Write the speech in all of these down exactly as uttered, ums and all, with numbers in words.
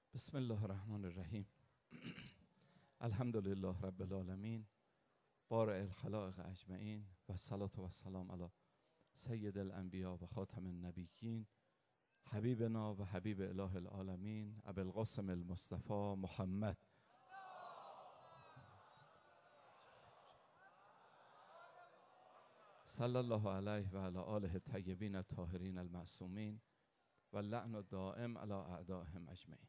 بسم الله الرحمن الرحیم. الحمد لله رب العالمین، بارئ الخلائق اجمعین، و الصلاة و السلام علی سید الانبیاء و خاتم النبیین، حبیبنا و حبیب اله العالمین، ابی القاسم المصطفى محمد. صلی الله علیه و علی آله الطیبین الطاهرین المعصومین، و اللعن الدائم علی اعدائهم اجمعین.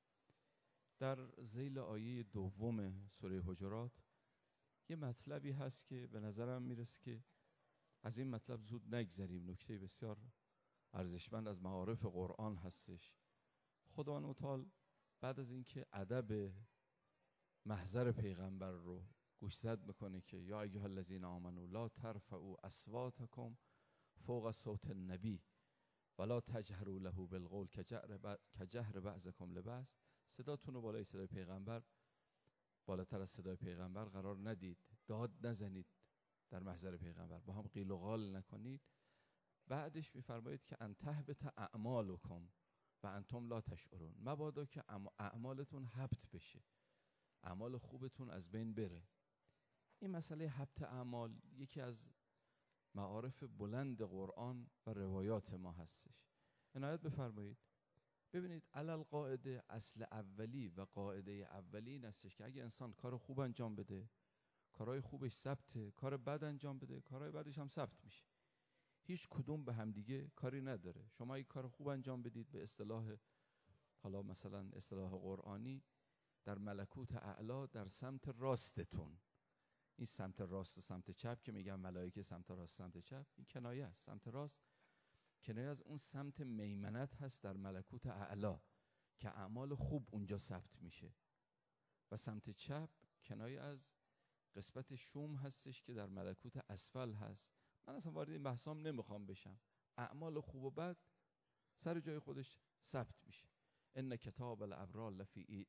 در ذیل آیه دوم سوره حجرات یه مطلبی هست که به نظرم میرسه که از این مطلب زود نگذریم. نکته بسیار ارزشمند از معارف قرآن هستش. خداوند متعال بعد از اینکه ادب محضر پیغمبر رو گوشزد میکنه که یا ایها الذین آمنوا لا ترفعوا اصواتکم فوق صوت النبی ولا تجهروا له بالقول کجهر بعضکم لبعض، صداتون رو بالای صدای پیغمبر، بالاتر از صدای پیغمبر قرار ندید، داد نزنید در محضر پیغمبر، با هم قیل و قال نکنید. بعدش میفرمایید که ان تهبط اعمالکم و انتم لا تشعرون، مبادا که اعمالتون حبط بشه، اعمال خوبتون از بین بره. این مسئله حبط اعمال یکی از معارف بلند قرآن و روایات ما هستش. عنایت بفرمایید. ببینید علل قاعده، اصل اولی و قاعده اولی این هستش که اگه انسان کار خوب انجام بده، کارهای خوبش ثبته، کار بد انجام بده، کارهای بدش هم ثبت میشه. هیچ کدوم به هم دیگه کاری نداره. شما اگه کار خوب انجام بدید، به اصطلاح حالا مثلا اصطلاح قرآنی، در ملکوت اعلا، در سمت راستتون، این سمت راست و سمت چپ که میگن ملائکه سمت راست سمت چپ، این کنایه است. سمت راست کنایه از اون سمت میمنت هست در ملکوت اعلا که اعمال خوب اونجا ثبت میشه، و سمت چپ کنایه از قسمت شوم هستش که در ملکوت اسفل هست. من اصلا وارد این بحثام نمیخوام بشم. اعمال خوب و بد سر جای خودش ثبت میشه. ان کتاب الابرار لفی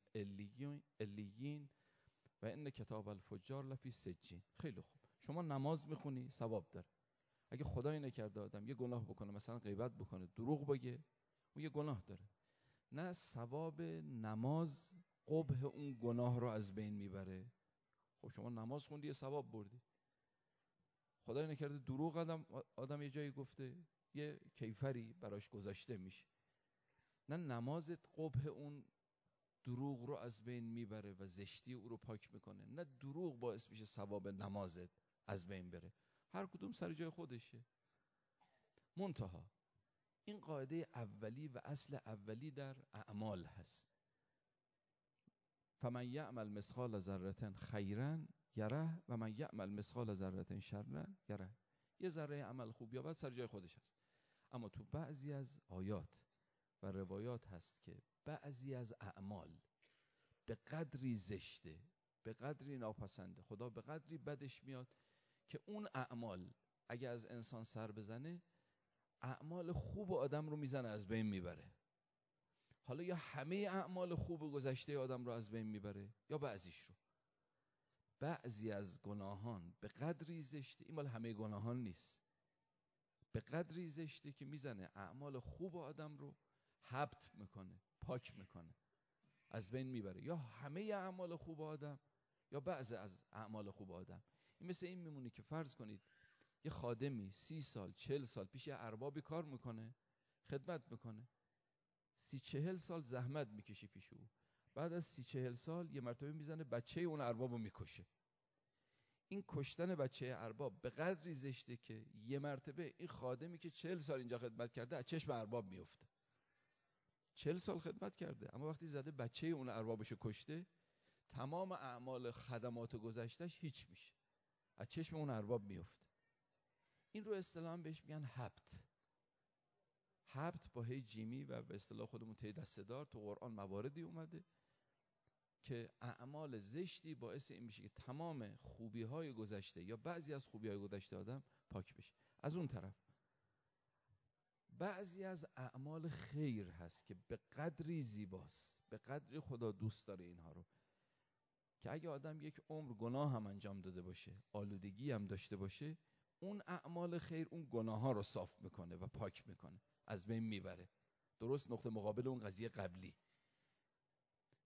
علیین و ان کتاب الفجار لفی سجین. خیلی خوب، شما نماز میخونی، ثواب داره. اگه خدای نکرده آدم یه گناه بکنه، مثلا غیبت بکنه، دروغ بگه، اون یه گناه داره. نه ثواب نماز قبح اون گناه رو از بین میبره. خب شما نماز خوندی، یه ثواب بردی. خدای نکرده دروغ آدم آدم یه جایی گفته، یه کیفری براش گذاشته میشه. نه نمازت قبح اون دروغ رو از بین میبره و زشتی او رو پاک میکنه، نه دروغ باعث میشه ثواب نمازت از بین بره. هر کدوم سر جای خودشه. منتها این قاعده اولی و اصل اولی در اعمال هست. فمن یعمل مثقال ذره خیرا یره و من یعمل مثقال ذره شرا یره. یه ذره عمل خوب یا بد سر جای خودش هست. اما تو بعضی از آیات و روایات هست که بعضی از اعمال به قدری زشته، به قدری ناپسنده، خدا به قدری بدش میاد که اون اعمال اگه از انسان سر بزنه، اعمال خوب آدم رو میزنه، از بین میبره. حالا یا همه اعمال خوب گذشته آدم رو از بین میبره یا بعضیش رو. بعضی از گناهان به قدری زشته، این مال همه گناهان نیست، به قدری زشته که میزنه اعمال خوب آدم رو حبط میکنه، پاک میکنه، از بین میبره. یا همه اعمال خوب آدم یا بعضی از اعمال خوب آدم. این مثل این میمونه که فرض کنید یه خادمی سی سال چهل سال پیش یه اربابی کار میکنه، خدمت میکنه، سی چهل سال زحمت میکشی پیش او. بعد از سی چهل سال یه مرتبه میزنه بچه اون اربابو میکشه. این کشتن بچه ارباب به قدری زشته که یه مرتبه این خادمی که چهل سال اینجا خدمت کرده از چشم ارباب میفته. چهل سال خدمت کرده، اما وقتی زده بچه اون اربابشو کشته، تمام اعمال خدمات گذشتهش هیچ میشه، از چشم اون ارباب میفته. این رو اصطلاحاً بهش میگن حبط. حبط با هی جیمی و به اصطلاح خودمون ته دسته‌دار تو قرآن مواردی اومده که اعمال زشتی باعث این میشه که تمام خوبی‌های گذشته یا بعضی از خوبی‌های گذشته آدم پاک بشه. از اون طرف بعضی از اعمال خیر هست که به قدری زیباست، به قدری خدا دوست داره اینها رو، که اگه آدم یک عمر گناه هم انجام داده باشه، آلودگی هم داشته باشه، اون اعمال خیر اون گناه ها رو صاف میکنه و پاک میکنه، از بین میبره. درست نقطه مقابل اون قضیه قبلی.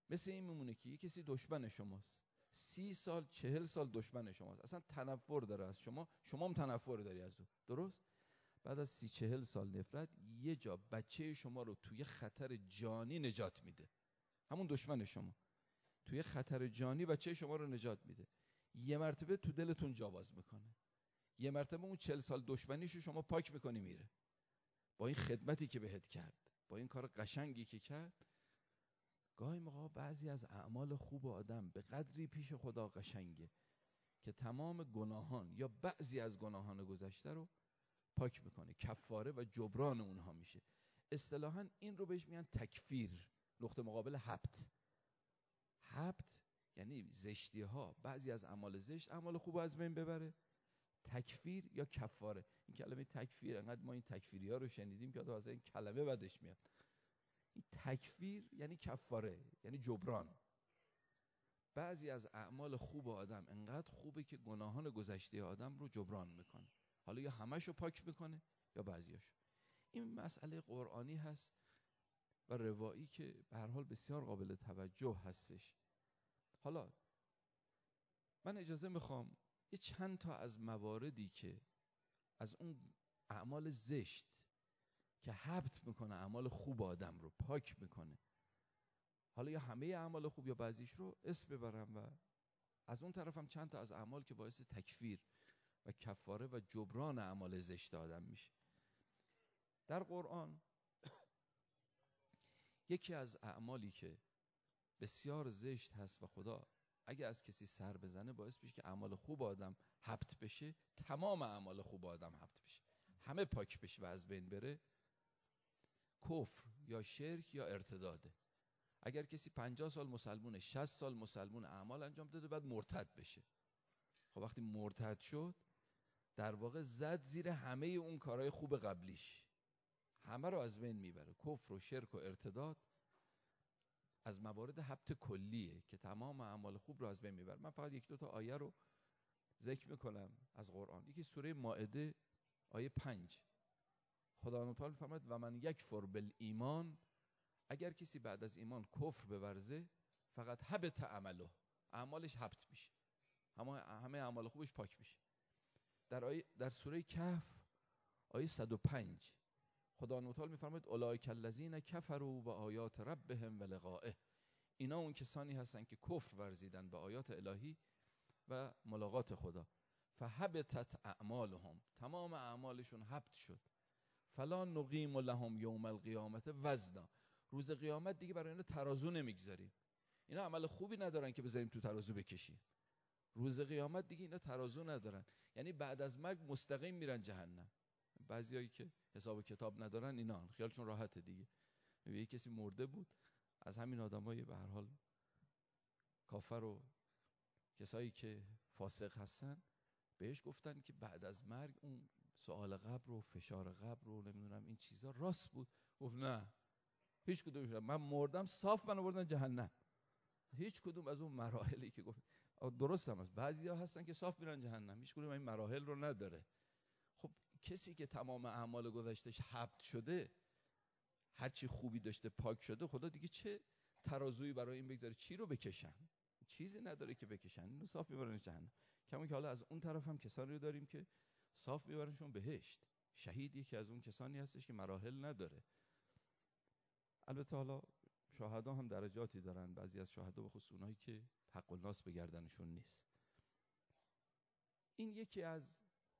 مثل این میمونه که یه کسی دشمن شماست، سی سال چهل سال دشمن شماست، اصلا تنفر داره از شما، شما هم تنفر داری از او، درست؟ بعد از سی چهل سال نفرت یه جا بچه شما رو توی خطر جانی نجات میده، همون دشمن شما توی خطر جانی بچه شما رو نجات میده، یه مرتبه تو دلتون جا باز میکنه، یه مرتبه اون چهل سال دشمنیشو شما پاک میکنی میره، با این خدمتی که بهت کرد، با این کار قشنگی که کرد. گاهی موقع بعضی از اعمال خوب آدم به قدری پیش خدا قشنگه که تمام گناهان یا بعضی از گناهان گذشته رو پاک میکنه، کفاره و جبران اونها میشه. اصطلاحاً این رو بهش میگن تکفیر، نقطه مقابل حبط. حبط یعنی زشتی ها، بعضی از اعمال زشت اعمال خوب از بین ببره. تکفیر یا کفاره، این کلمه تکفیر انقدر ما این تکفیری ها رو شنیدیم که آدم از این کلمه بدش میاد. این تکفیر یعنی کفاره، یعنی جبران. بعضی از اعمال خوب آدم انقدر خوبه که گناهان گذشته آدم رو جبران میکنه، حالا یا همشو پاک میکنه یا بعضیاشو. این مسئله قرآنی هست و روایی که به هر حال بسیار قابل توجه هستش. حالا من اجازه میخوام یه چند تا از مواردی که از اون اعمال زشت که حبط میکنه اعمال خوب آدم رو پاک میکنه، حالا یا همه اعمال خوب یا بعضیش رو اسم ببرم، و از اون طرف هم چند تا از اعمال که باعث تکفیر و کفاره و جبران اعمال زشت آدم میشه. در قرآن یکی از اعمالی که بسیار زشت هست و خدا اگه از کسی سر بزنه باعث میشه که اعمال خوب آدم حبط بشه، تمام اعمال خوب آدم حبط بشه، همه پاک بشه و از بین بره، کفر یا شرک یا ارتداده. اگر کسی پنجاه سال مسلمونه، شصت سال مسلمون اعمال انجام داده، بعد مرتد بشه، خب وقتی مرتد شد در واقع زد زیر همه اون کارهای خوب قبلیش، همه رو از بین میبره. کفر و شرک و ارتداد از موارد حبط کلیه که تمام اعمال خوب رو از بین میبره. من فقط یک دو تا آیه رو ذکر میکنم از قرآن. یکی سوره مائده آیه پنج، خدا تعالی فرمود و من یکفر بالایمان، اگر کسی بعد از ایمان کفر بورزه، فقط حبط عمله، اعمالش حبط میشه، همه همه اعمال خوبش پاک میشه. در آیه در سوره کهف آیه صد و پنج خدا تعالی میفرماید اولئک الذین کفروا بآیات ربهم ولقائه، اینا اون کسانی هستن که کفر ورزیدن به آیات الهی و ملاقات خدا، فحبطت اعمالهم، تمام اعمالشون حبط شد، فلا نقیم لهم یوم القیامت وزنا، روز قیامت دیگه برای اینا ترازو نمیگذاریم، اینا عمل خوبی ندارن که بذاریم تو ترازو بکشیم، روز قیامت دیگه اینا ترازو ندارن، یعنی بعد از مرگ مستقیم میرن جهنم. بعضیایی که حساب کتاب ندارن اینا خیالشون راحته دیگه. یه کسی مرده بود از همین آدمای به هر حال کافر و کسایی که فاسق هستن، بهش گفتن که بعد از مرگ اون سوال قبر و فشار قبر و نمیدونم این چیزا راست بود. گفت نه، هیچ کدومش، من مردم صاف منو بردن جهنم، هیچ کدوم از اون مراحلی که گفت درست هم هست. بعضیا هستن که صاف میرن جهنم، هیچ کدوم این مراحل رو نداره. خب کسی که تمام اعمال گذشتهش حبط شده، هر چی خوبی داشته پاک شده، خدا دیگه چه ترازویی برای این بگذاره؟ چی رو بکشن؟ چیزی نداره که بکشن، اینو صاف میبرن جهنم. کما که حالا از اون طرف هم کسانی رو داریم که صاف میبرنشون بهشت. شهید یکی از اون کسانی هستش که مراحل نداره. البته حالا شهدا هم درجاتی دارن، بعضی از شهدا به خصوص اونایی که حق الناس به گردنشون نیست. این یکی از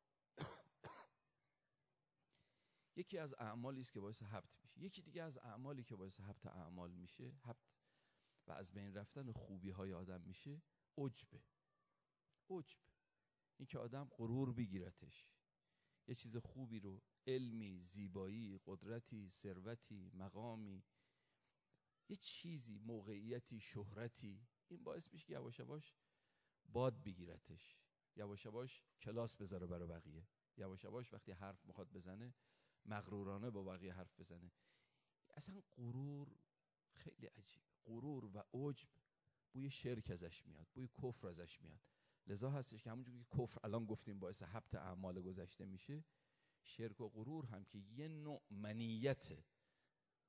یکی از اعمالی است که باعث حبط میشه. یکی دیگه از اعمالی که باعث حبط اعمال میشه، حبط و از بین رفتن خوبی های آدم میشه، عجبه. عجب، این که آدم غرور بگیرتش، یه چیز خوبی رو، علمی، زیبایی، قدرتی، ثروتی، مقامی، یه چیزی، موقعیتی، شهرتی، این باعث میشه که یواش یواش باد بگیرتش، یواش یواش کلاس بذاره برای بقیه، یواش یواش وقتی حرف میخواد بزنه مغرورانه با بقیه حرف بزنه. اصلا غرور خیلی عجیب، غرور و عجب بوی شرک ازش میاد، بوی کفر ازش میاد. لذا هستش که همونجوری که کفر الان گفتیم باعث حبط اعمال گذشته میشه، شرک و غرور هم که یه نوع منیته،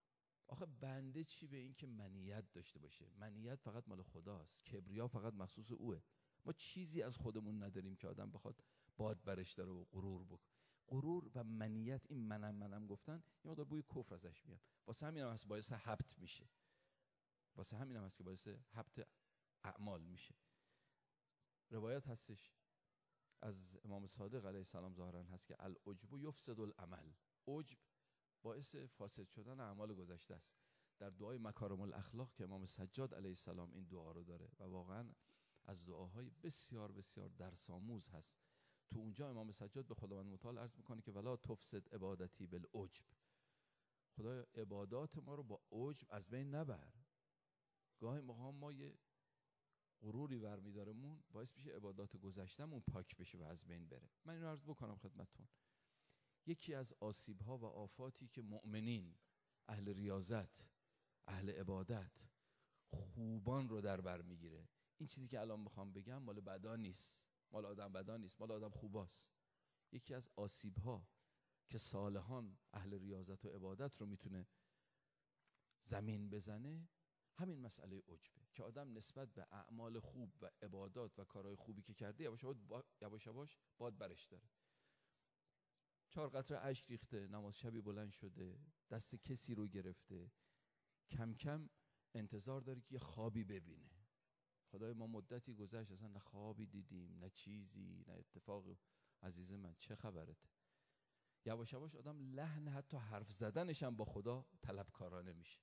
آخه بنده چی به این که منیت داشته باشه؟ منیت فقط مال خداست، کبریا فقط مخصوص اوه. ما چیزی از خودمون نداریم که آدم بخواد باد برش داره و غرور بکنه. غرور و منیت، این منم منم گفتن، یه مقدار بوی کفر ازش میاد. واسه همین هم هست باعث حبط میشه. واسه همین هم هست که باعث حبط اعمال میشه. روایت هستش از امام صادق علیه السلام ظاهرا هست که العجب یفسد العمل. عجب باعث فاسد شدن اعمال گذشته است. در دعای مکارم الاخلاق که امام سجاد علیه السلام این دعا رو داره و واقعا از دعاهای بسیار بسیار درس آموز هست. تو اونجا امام سجاد به خداوند متعال عرض میکنه که ولا تفسد عبادتی بالعجب. خدایا عبادات ما رو با عجب از بین نبر. گاهی موقع ما یه غروری برمیدارمون باعث میشه عبادات گذشتمون پاک بشه و از بین بره. من اینو عرض بکنم خدمتتون، یکی از آسیب‌ها و آفاتی که مؤمنین، اهل ریاضت، اهل عبادت، خوبان رو در بر میگیره. این چیزی که الان میخوام بگم مال بدا نیست، مال آدم بدا نیست، مال آدم خوباست. یکی از آسیب‌ها که صالحان اهل ریاضت و عبادت رو میتونه زمین بزنه، همین مسئله عجبه که آدم نسبت به اعمال خوب و عبادات و کارهای خوبی که کرده یواش یواش یواش یواش باد برش داره. چهار قطره اشک ریخته، نماز شبی بلند شده، دست کسی رو گرفته، کم کم انتظار داره که یه خوابی ببینه. خدای ما مدتی گذشت اصلا نه خوابی دیدیم نه چیزی نه اتفاقی. عزیز من چه خبرته؟ یواش یواش آدم لحن حتی حرف زدنش هم با خدا طلبکارانه میشه.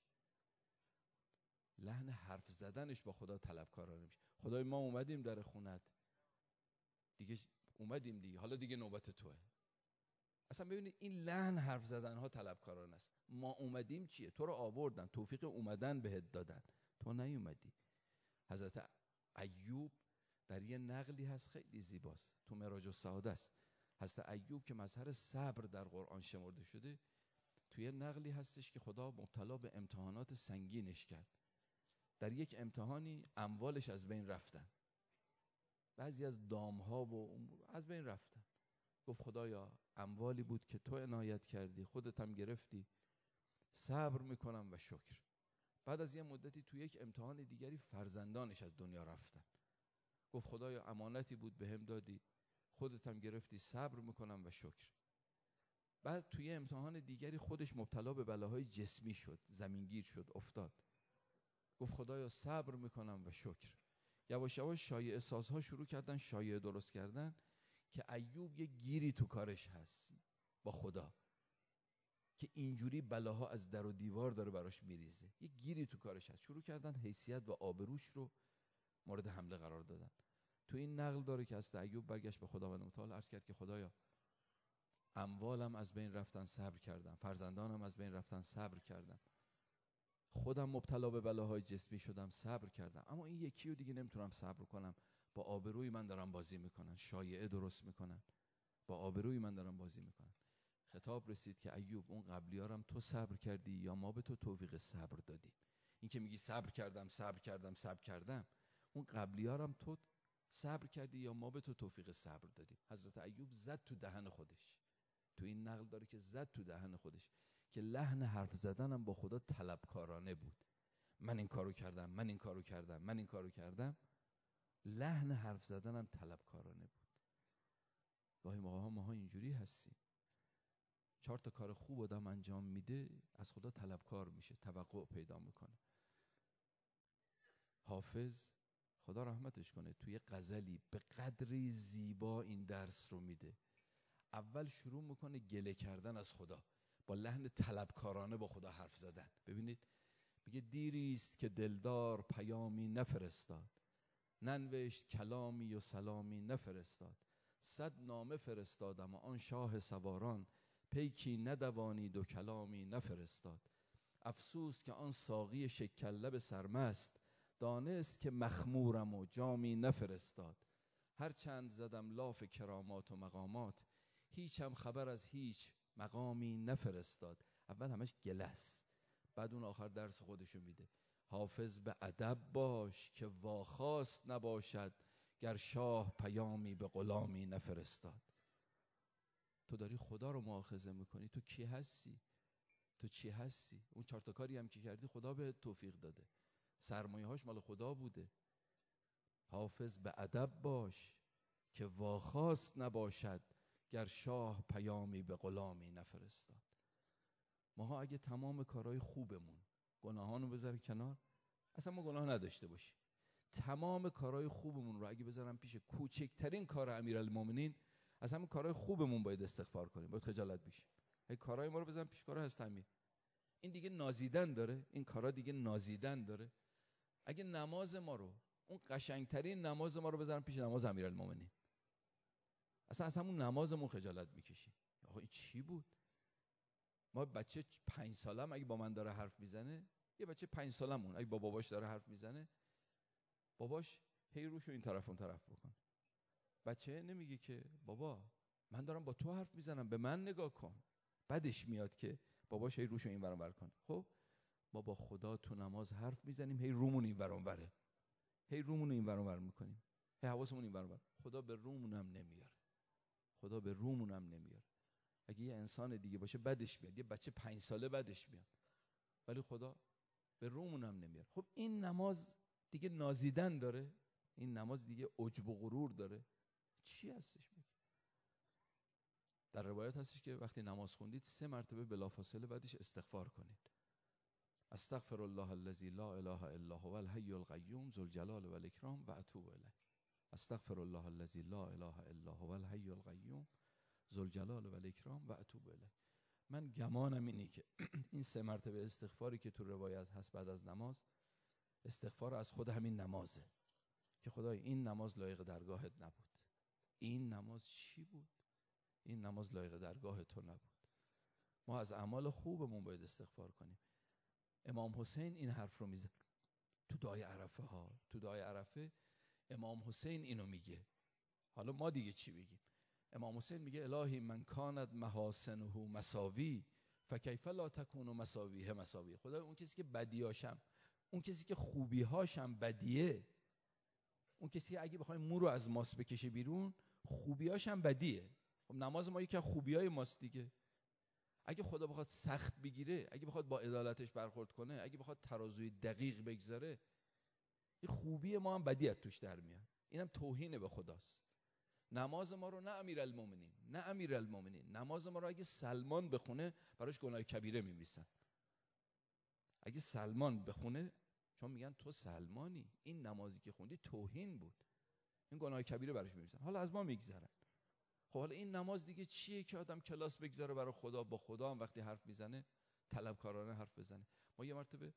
لحن حرف زدنش با خدا طلبکارانه میشه. خدای ما اومدیم در خونت دیگه، اومدیم دیگه، حالا دیگه نوبت توه. اصلا ببینید این لحن حرف زدن ها طلبکارانه است. ما اومدیم چیه؟ تو رو آوردن، توفیق اومدن بهت دادن، تو نیومدی. حضرت ایوب در یه نقلی هست خیلی زیباست، تو معراج السعاده است. حضرت ایوب که مظهر صبر در قرآن شمرده شده، توی نقلی هستش که خدا مبتلا به امتحانات سنگینش کرد. در یک امتحانی اموالش از بین رفتن، بعضی از دامها و از بین رفتن. گفت خدایا اموالی بود که تو عنایت کردی، خودت هم گرفتی، صبر میکنم و شکر. بعد از یه مدتی تو یک امتحان دیگری فرزندانش از دنیا رفتن. گفت خدایا امانتی بود به هم دادی، خودت هم گرفتی، صبر میکنم و شکر. بعد توی امتحان دیگری خودش مبتلا به بلاهای جسمی شد، زمینگیر شد، افتاد. گفت خدایا صبر میکنم و شکر. یواش یواش شایعه سازها شروع کردن شایعه درست کردن که ایوب یه گیری تو کارش هست با خدا، که اینجوری بلاها از در و دیوار داره براش میریزه. یه گیری تو کارش هست. شروع کردن حیثیت و آبروش رو مورد حمله قرار دادن. تو این نقل داره که از ایوب برگشت به خداوند متعال عرض کرد که خدایا اموالم از بین رفتن صبر کردم، فرزندانم از بین رفتن صبر کردم، خودم مبتلا به بلاهای جسمی شدم صبر کردم، اما این یکی رو دیگه نمیتونم صبر کنم. با آبروی من دارم بازی میکنن، شایعه درست میکنن، با آبروی من دارم بازی میکنن. خطاب رسید که ایوب اون قبلیارم تو صبر کردی یا ما به تو توفیق صبر دادیم؟ این که میگی صبر کردم صبر کردم صبر کردم، اون قبلیارم تو صبر کردی یا ما به تو توفیق صبر دادیم؟ حضرت ایوب زد تو دهن خودش. تو این نقل داره که زد تو دهن خودش که لحن حرف زدنم با خدا طلبکارانه بود. من این کارو کردم، من این کارو کردم، من این کارو کردم. لحن حرف زدنم طلبکارانه بود. گاهی موقع ها ماها اینجوری هستیم، چهار تا کار خوب آدم انجام میده از خدا طلبکار میشه، توقع پیدا میکنه. حافظ خدا رحمتش کنه توی غزلی به قدری زیبا این درس رو میده. اول شروع میکنه گله کردن از خدا، با لحن طلبکارانه با خدا حرف زدن. ببینید میگه دیریست که دلدار پیامی نفرستاد، ننوشت کلامی و سلامی نفرستاد، صد نامه فرستادم و آن شاه سواران، پیکی ندوانید و کلامی نفرستاد. افسوس که آن ساقی شکرلب سرمست، دانست که مخمورم و جامی نفرستاد. هر چند زدم لاف کرامات و مقامات، هیچم خبر از هیچ مقامی نفرستاد. اول همش گلس، بعد اون آخر درس خودشو میده. حافظ به ادب باش که واخواست نباشد، گر شاه پیامی به غلامی نفرستاد. تو داری خدا رو مؤاخذه میکنی، تو کی هستی؟ تو چی هستی؟ اون چهار تا کاری هم که کردی خدا به توفیق داده، سرمایه هاش مال خدا بوده. حافظ به ادب باش که واخواست نباشد، گر شاه پیامی به غلامی نفرستاد. ماها اگه تمام کارهای خوبمون، گناهانو بذاریم کنار، اصلا ما گناه نداشته باشیم، تمام کارهای خوبمون رو اگه بذارم پیش کوچکترین کار امیرالمومنین، از همین کارهای خوبمون باید استغفار کنیم، باید خجالت بشیم. هی کارهای ما رو بذارم پیش کارهای هست امیر، این دیگه نازیدن داره، این کارا دیگه نازیدن داره. اگه نماز ما رو، اون قشنگترین نماز ما رو بذارم پیش نماز امیرالمومنین، اصلا از همون نمازمون خجالت میکشیم. آقا این چی بود؟ ما بچه پنج سالم اگه با من داره حرف میزنه، یه بچه پنج سالمون اگه با باباش داره حرف میزنه، باباش هی روشو این طرف اون طرف بکن. بچه نمیگه که بابا من دارم با تو حرف میزنم به من نگاه کن، بعدش میاد که باباش هی روشو این ور اون ور کنه. خب ما با خدا تو نماز حرف میزنیم، هی رومون این ور اون وره، هی رومون این ور اون ور میکنیم، هی حواسمون این ور اون ور. خدا به رومون هم نمیاره، خدا به رومون هم نمیاره. اگه یه انسان دیگه باشه بدش میاد، یه بچه پنج ساله بدش میاد، ولی خدا به رومون هم نمیاره. خب این نماز دیگه نازیدن داره، این نماز دیگه عجب و غرور داره، چی هستش میگه؟ در روایت هستش که وقتی نماز خوندید سه مرتبه بلافاصله بعدش استغفار کنید. استغفر الله الذی لا اله الا هو الحی القیوم ذو الجلال و الاکرام و اتوب الیه. استغفر الله الذی لا اله الا هو الحی القیوم ذو الجلال و الاکرام و اتوب الیه. من گمانم اینه که این سه مرتبه استغفاری که تو روایت هست بعد از نماز، استغفار از خود همین نمازه که خدای این نماز لایق درگاهت نبود. این نماز چی بود؟ این نماز لایق درگاه تو نبود. ما از اعمال خوبمون باید استغفار کنیم. امام حسین این حرف رو میزنه تو دعای عرفه ها. تو دعای عرفه امام حسین اینو میگه. حالا ما دیگه چی بگیم؟ امام حسین میگه الهی من کانت محاسنه مساوی فکیف لا تکون مساویه مساوی. خدای اون کسی که بدیاشم، اون کسی که خوبیهاشم بدیه، اون کسی که اگه بخوایم مو رو از ماست بکشه بیرون خوبیهاشم بدیه. خب نماز ما یکی از خوبیای ماست دیگه. اگه خدا بخواد سخت بگیره، اگه بخواد با عدالتش برخورد کنه، اگه بخواد ترازوی دقیق بگذاره، این خوبی ما هم بدیت توش در میاد. اینم توهین به خداست. نماز ما رو نه امیرالمومنین، نه امیرالمومنین، نماز ما رو اگه سلمان بخونه براش گناه کبیره میمیسن. اگه سلمان بخونه چون میگن تو سلمانی، این نمازی که خوندی توهین بود، این گناه کبیره براش میمیسن. حالا از ما میگذرن. خب حالا این نماز دیگه چیه که آدم کلاس بگذاره برای خدا، با خدا هم وقتی حرف میزنه طلبکارانه حرف بزنه. ما یه مرتبه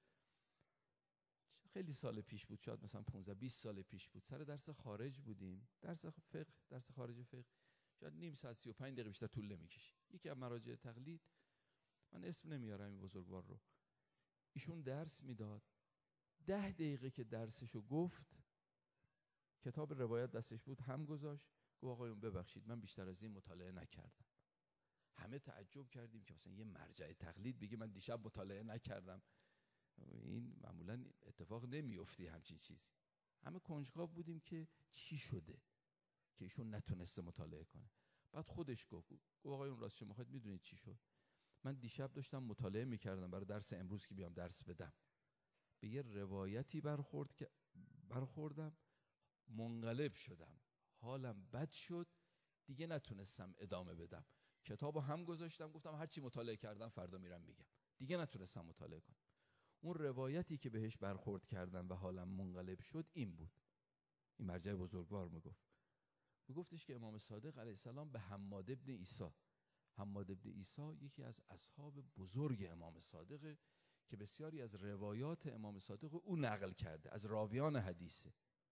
خیلی سال پیش بود، شاید مثلا پانزده بیست سال پیش بود، سر درس خارج بودیم، درس فقه، درس خارج فقه، شاید نیم ساعت سی و پنج دقیقه بیشتر طول نمیکشه. یکی از مراجع تقلید، من اسم نمیارم این بزرگوار رو، ایشون درس میداد، ده دقیقه که درسشو گفت کتاب روایت دستش بود هم گذاشت، گفت آقایون ببخشید من بیشتر از این مطالعه نکردم. همه تعجب کردیم که مثلا یه مرجع تقلید بگه من دیشب مطالعه نکردم، این معمولا اتفاق نمیفته همچین چیزی. همه کنجکاو بودیم که چی شده که ایشون نتونسته مطالعه کنه. بعد خودش گفت گفت آقایون راست شما خواهید میدونید چی شد؟ من دیشب داشتم مطالعه میکردم برای درس امروز که بیام درس بدم، به یه روایتی برخورد که برخوردم منقلب شدم، حالم بد شد، دیگه نتونستم ادامه بدم، کتابو هم گذاشتم، گفتم هرچی مطالعه کردم فردا میرم میگم، دیگه نتونستم مطالعه کنم. اون روایتی که بهش برخورد کردم و حالم منقلب شد این بود. این مرجع بزرگوار میگفت میگفتش که امام صادق علیه السلام به حماد ابن عیسی، حماد ابن عیسی یکی از اصحاب بزرگ امام صادق که بسیاری از روایات امام صادق او نقل کرده، از راویان حدیثه.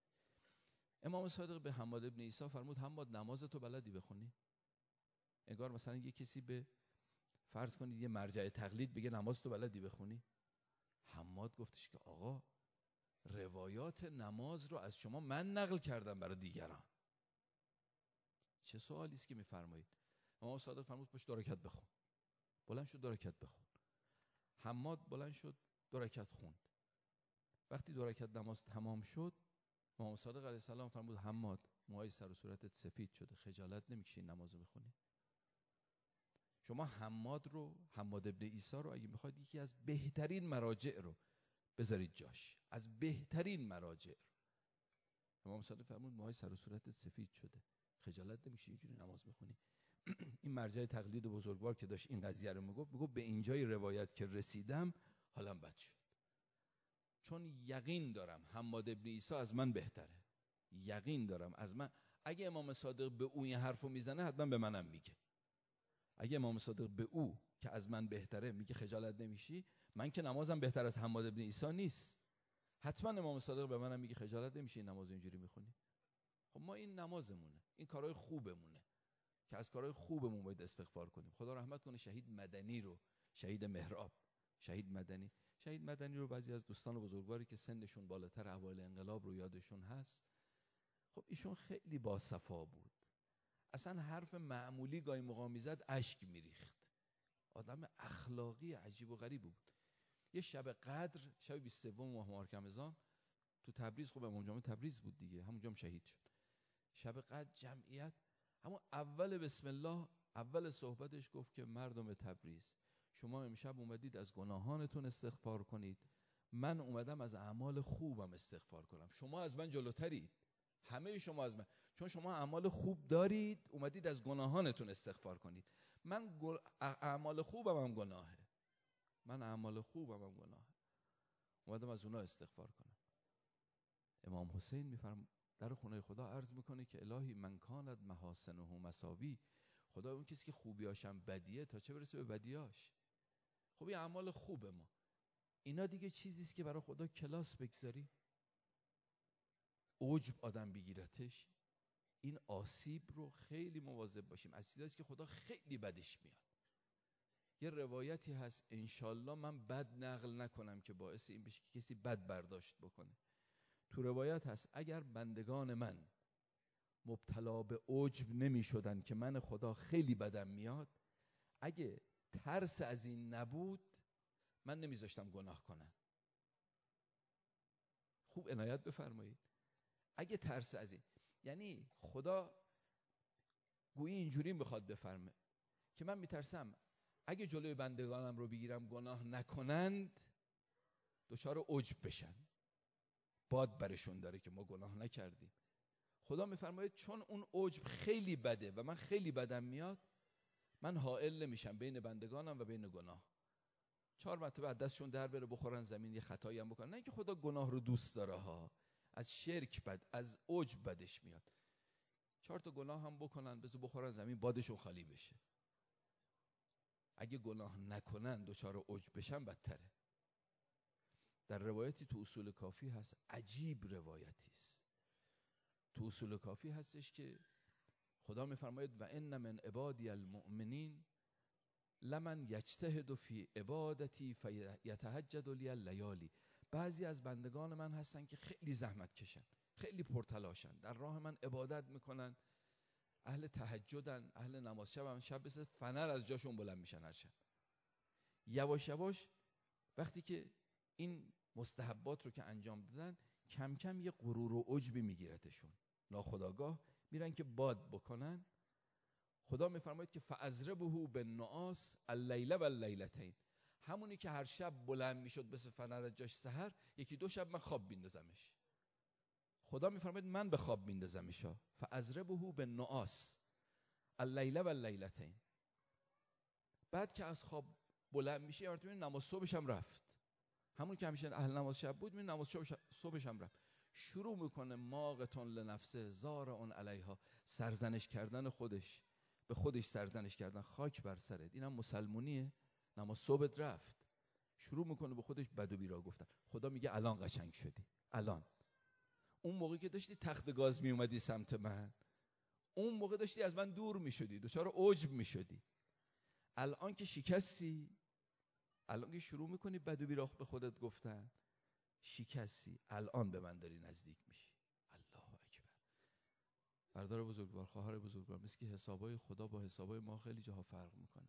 امام صادق به حماد ابن عیسی فرمود حماد نماز تو بلدی بخونی؟ انگار مثلا یه کسی به فرض کنید یه مرجع تقلید بگه نماز تو بلدی بخونی؟ حماد گفتش که آقا روایات نماز رو از شما من نقل کردم برای دیگران. چه سوالی است که میفرمایید؟ امام صادق فرمود پشت دو رکعت بخون. بلند شد دو رکعت بخون. حماد بلند شد دو رکعت خوند. وقتی دو رکعت نماز تمام شد، امام صادق علیه السلام فرمود حماد موهای سر و صورتت سفید شده، خجالت نمیکشی نمازو بخونی؟ شما حماد رو، حماد ابن عیسی رو اگه میخواید یکی از بهترین مراجع رو بذارید جاش، از بهترین مراجع رو. امام صادق فرمود موهای سر و صورتت سفید شده، خجالت نمیشه اینجوری نماز میخونی؟ این مرجع تقلید بزرگوار که داشت این قضیه رو میگفت، میگفت به اینجای روایت که رسیدم حالم بد شد، چون یقین دارم حماد ابن عیسی از من بهتره، یقین دارم از من. اگه امام صادق به او این حرفو میزنه حتما به منم میگه. اگه امام صادق به او که از من بهتره میگه خجالت نمیشی، من که نمازم بهتر از حماد ابن عیسی نیست، حتما امام صادق به منم میگه خجالت نمیشی این نماز اینجوری میخونی. خب ما این نمازمونه، این کارهای خوبمونه که از کارهای خوبمون باید استغفار کنیم. خدا رحمت کنه شهید مدنی رو، شهید مهراب، شهید مدنی شهید مدنی رو بعضی از دوستان بزرگواری که سنشون بالاتر اوایل انقلاب رو یادشون هست. خب ایشون خیلی باصفا بود، اصلا حرف معمولی گاهی موقع میزد اشک میریخت، آدم اخلاقی عجیب و غریب بود. یه شب قدر، شب بیست و سوم ماه مبارک رمضان تو تبریز، خب امام جمعه تبریز بود دیگه، همونجا هم شهید شد. شب قدر جمعیت، همون اول بسم الله، اول صحبتش گفت که مردم تبریز، شما امشب اومدید از گناهانتون استغفار کنید، من اومدم از اعمال خوبم استغفار کنم. شما از من جلوترید، همه شما از من، چون شما اعمال خوب دارید اومدید از گناهانتون استغفار کنید. من گل... اعمال خوبم هم گناهه، من اعمال خوبم هم گناهه، اومدم از اونها استغفار کنم. امام حسین میفرم در خونه خدا عرض میکنه که الهی من کانت محاسنه مساوی، خدا اون کسی که خوبیاشم بدیه تا چه برسه به بدیاش. خب این اعمال خوب ما، اینا دیگه چیزیست که برای خدا کلاس بگذاری، عجب آدم بگیرتش، این آسیب رو خیلی مواظب باشیم. از چیزاست که خدا خیلی بدش میاد. یه روایتی هست، انشالله من بد نقل نکنم که باعث این بشه که کسی بد برداشت بکنه. تو روایت هست اگر بندگان من مبتلا به عجب نمی شدن که من خدا خیلی بدم میاد، اگه ترس از این نبود من نمیذاشتم گناه کنن. خوب عنایت بفرمایید. اگه ترس از این، یعنی خدا گویی اینجوری میخواد بفرمه که من میترسم اگه جلوی بندگانم رو بگیرم گناه نکنند دچار عجب بشن، باد برشون داره که ما گناه نکردیم. خدا میفرماید چون اون عجب خیلی بده و من خیلی بدم میاد، من حائل نمیشم بین بندگانم و بین گناه. چهار مرتبه از دستشون در بره بخورن زمین، یه خطایی هم بکنن، نه اینکه خدا گناه رو دوست داره ها، از شرک بد، از عجب بدش میاد. چهار تا گناه هم بکنن بذار بخورن زمین بادشون خالی بشه. اگه گناه نکنن دچار عجب بشن بدتره. در روایتی تو اصول کافی هست، عجیب روایتی است، تو اصول کافی هستش که خدا میفرماید و ان من عبادی المؤمنین لمن یجتهد فی عبادتی فیتهجد لی اللیالی. بعضی از بندگان من هستن که خیلی زحمت کشن، خیلی پرتلاشن، در راه من عبادت میکنن، اهل تهجدن، اهل نماز شبن، شب مثل فنر از جاشون بلند میشن هر شب. یواش یواش وقتی که این مستحبات رو که انجام دادن، کم کم یه غرور و عجبی میگیرتشون، ناخودآگاه میرن که باد بکنن. خدا میفرماید که فاضربه بالنعاس اللیل و اللیلتین، همونی که هر شب بلند میشد مثل فنر از جاش سحر، یکی دو شب من خواب میندازمش. خدا میفرماید من به خواب میندازمش، فاضربه بالنعاس اللیل و اللیلتین. بعد که از خواب بلند میشه یه مرتبه نماز صبحش هم رفت، همون که همیشه اهل نماز شب بود، می نماز صبحش هم رفت، شروع میکنه ماقتون لنفسه زارعون علیها، سرزنش کردن خودش به خودش، سرزنش کردن، خاک بر سرت، اینم مسلمونیه؟ نماز صبحت رفت، شروع میکنه به خودش بد و بیرا گفتن. خدا میگه الان قشنگ شدی، الان. اون موقع که داشتی تخت گاز میومدی سمت من، اون موقع داشتی از من دور میشدی، دچار عجب میشدی. الان که شکستی، الان که شروع میکنی بد و بیرا به خودت گفتن، شکستی، الان به من داری نزدیک میشی. الله اکبر. برادر بزرگوار، خواهر بزرگوار، مثل که حسابای خدا با حسابای ما خیلی جاها فرق میکنه.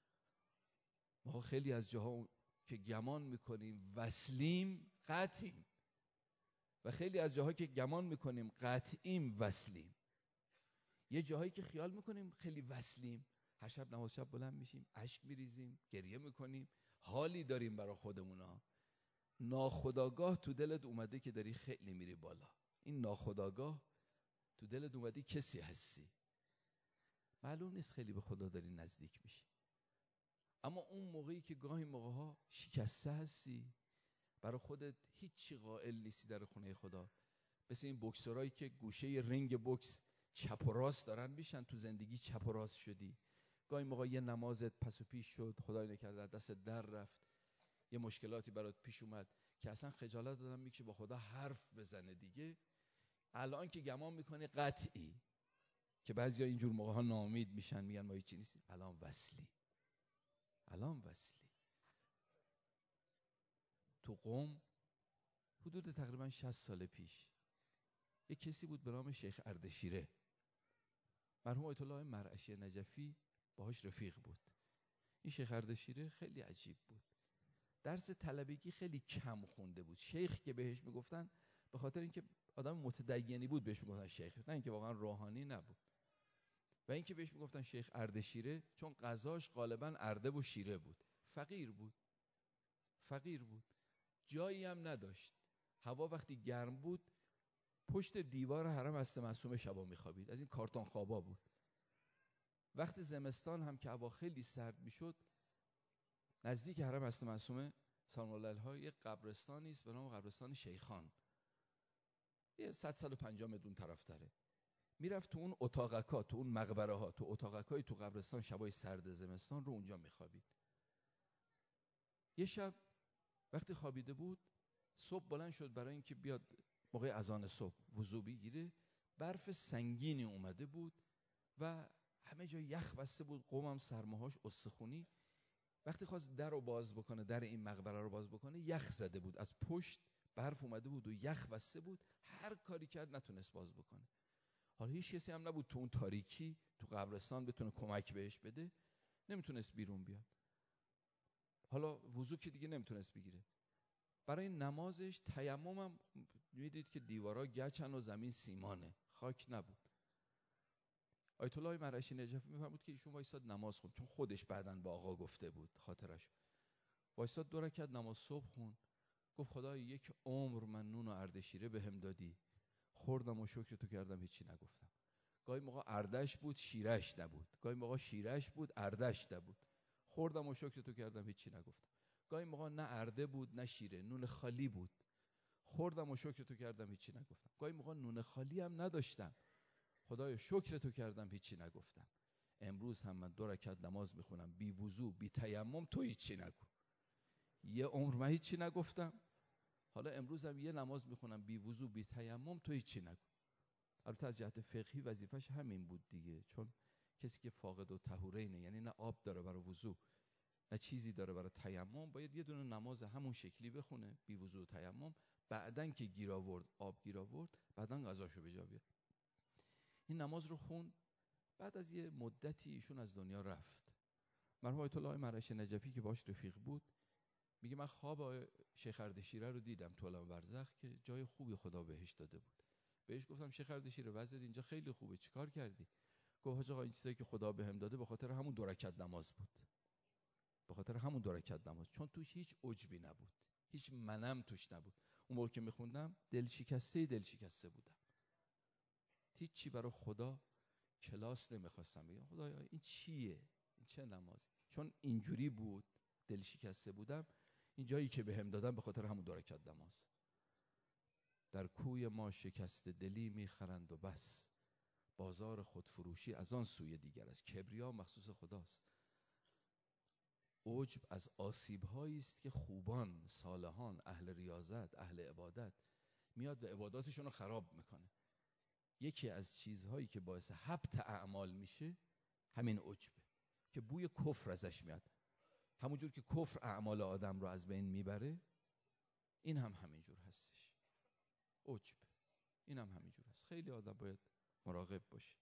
ما خیلی از جاها که گمان میکنیم وصلیم قطعیم، و خیلی از جاها که گمان میکنیم قطعیم وصلیم. یه جاهایی که خیال میکنیم خیلی وصلیم، هر شب نماز شب بلند میشیم، اشک میریزیم، گریه میکنیم، حالی داریم برای خودمونا. ناخودآگاه تو دلت اومده که داری خیلی میری بالا. این ناخودآگاه تو دلت اومده کسی هستی. معلوم نیست خیلی به خدا داری نزدیک میشی. اما اون موقعی که گاهی موقعها شکسته هستی، برای خودت هیچی قائل نیستی در خونه خدا، مثل این بوکسورایی که گوشه رینگ بوکس چپ و راست دارن میشن، تو زندگی چپ و راست شدی. گاهی موقع یه نمازت پس و پیش شد، خدای نکرده دست در رفت، یه مشکلاتی برات پیش اومد که اصلا خجالت دادن میکشه با خدا حرف بزنه دیگه. الان که گمان میکنی قطعی، که بعضیا اینجور موقع ها ناامید میشن، میگن ما هیچی نیستیم، الان وصلی. الان وصلی. تو قم حدود تقریبا شصت سال پیش یه کسی بود به نام شیخ اردشیره، مرحوم آیت الله مرعشی نجفی باهاش رفیق بود. این شیخ اردشیره خیلی عجیب بود، درس طلبگی خیلی کم خونده بود. شیخ که بهش میگفتن به خاطر اینکه آدم متدینی بود بهش میگفتن شیخ، نه اینکه واقعا روحانی نبود. و اینکه بهش میگفتن شیخ اردشیره چون غذاش غالبا ارده و شیره بود. فقیر بود. فقیر بود. جایی هم نداشت. هوا وقتی گرم بود پشت دیوار حرم حضرت معصومه شبا میخوابید. از این کارتون خوابا بود. وقتی زمستان هم که هوا خیلی سرد میشد، نزدیک حرم حضرت معصومه سلام الله علیها یه قبرستانی است به نام قبرستان شیخان، یه صد صد و پنجاه متر اون طرفتره. میرفت تو اون اتاقکا، تو اون مقبره ها، تو اتاقکای تو قبرستان شبای سرد زمستان رو اونجا میخوابید. یه شب وقتی خوابیده بود، صبح بلند شد برای اینکه بیاد موقع اذان صبح وضو بگیره. برف سنگینی اومده بود و همه جا یخ بسته بود، قومم سرماهاش استخونی. وقتی خواست در رو باز بکنه، در این مقبره رو باز بکنه، یخ زده بود، از پشت برف اومده بود و یخ بسته بود. هر کاری کرد نتونست باز بکنه. حالا هیچ کسی هم نبود تو اون تاریکی تو قبرستان بتونه کمک بهش بده. نمیتونست بیرون بیاد. حالا وضو که دیگه نمیتونست بگیره. برای نمازش تیمم هم میدید که دیوارا گچن و زمین سیمانه، خاک نبود. آیت الله مرعشی نجفی میفرمود که ایشون وایساد نماز خوند، چون خودش بعداً با آقا گفته بود خاطرش. وایساد دو رکعت نماز صبح خوند. گفت خدای یک عمر من نون و اردشیره بهم دادی، خوردم و شکر تو کردم، هیچی نگفتم. گاهی موقع اردش بود شیرش نبود، گاهی موقع شیرش بود اردش نبود، خوردم و شکر تو کردم، هیچی نگفتم. گاهی موقع نه ارده بود نه شیره، نون خالی بود، خوردم و شکر تو کردم، هیچی نگفتم. گاهی موقع نون خالی هم نداشتم، خدایا شکر تو کردم، هیچی نگفتم. امروز هم من دو رکعت نماز میخونم بی وضو بی تیمم، تو هیچی نگو. یه عمر من هیچی نگفتم، حالا امروز هم یه نماز میخونم بی وضو بی تیمم، تو هیچی نگو. البته از جهت فقهی وظیفش همین بود دیگه، چون کسی که فاقد و طهورینه، یعنی نه آب داره برای وضو نه چیزی داره برای تیمم، باید یه دونه نماز همون شکلی بخونه بی وضو و تیمم، بعدن که گیر آورد آب گیر آورد بعدن قضاشو به جا بیاره. این نماز رو خوند. بعد از یه مدتی ایشون از دنیا رفت. مرحوم آیت الله مرعشی نجفی که باش رفیق بود میگه من خواب شیخ اردشیره رو دیدم تو عالم برزخ که جای خوبی خدا بهش داده بود. بهش گفتم شیخ اردشیره وضعیت اینجا خیلی خوبه، چیکار کردی؟ گفت حاج آقا این چیزایی که خدا بهم داده به خاطر همون دو رکعت نماز بود، به خاطر همون دو رکعت نماز، چون توش هیچ عجبی نبود، هیچ منم توش نبود. اون موقع که میخوندم دل شکسته دل شکسته بودم، هیچ چی برای خدا کلاس نمیخواستم بگم خدایا این چیه، این چه نمازی، چون اینجوری بود دل شکسته بودم. این جایی که بهم دادن به خاطر همون دو رکعت نماز. در کوی ما شکست دلی میخرند و بس، بازار خودفروشی از آن سوی دیگر است. کبریا مخصوص خداست. عجب از آسیب‌هایی است که خوبان، صالحان، اهل ریاضت، اهل عبادت میاد و عباداتشون رو خراب میکنه. یکی از چیزهایی که باعث حبط اعمال میشه همین عجبه که بوی کفر ازش میاد. همونجور که کفر اعمال آدم رو از بین میبره، این هم همینجور هستش. عجب این هم همینجور هست. خیلی آدم باید مراقب باشه.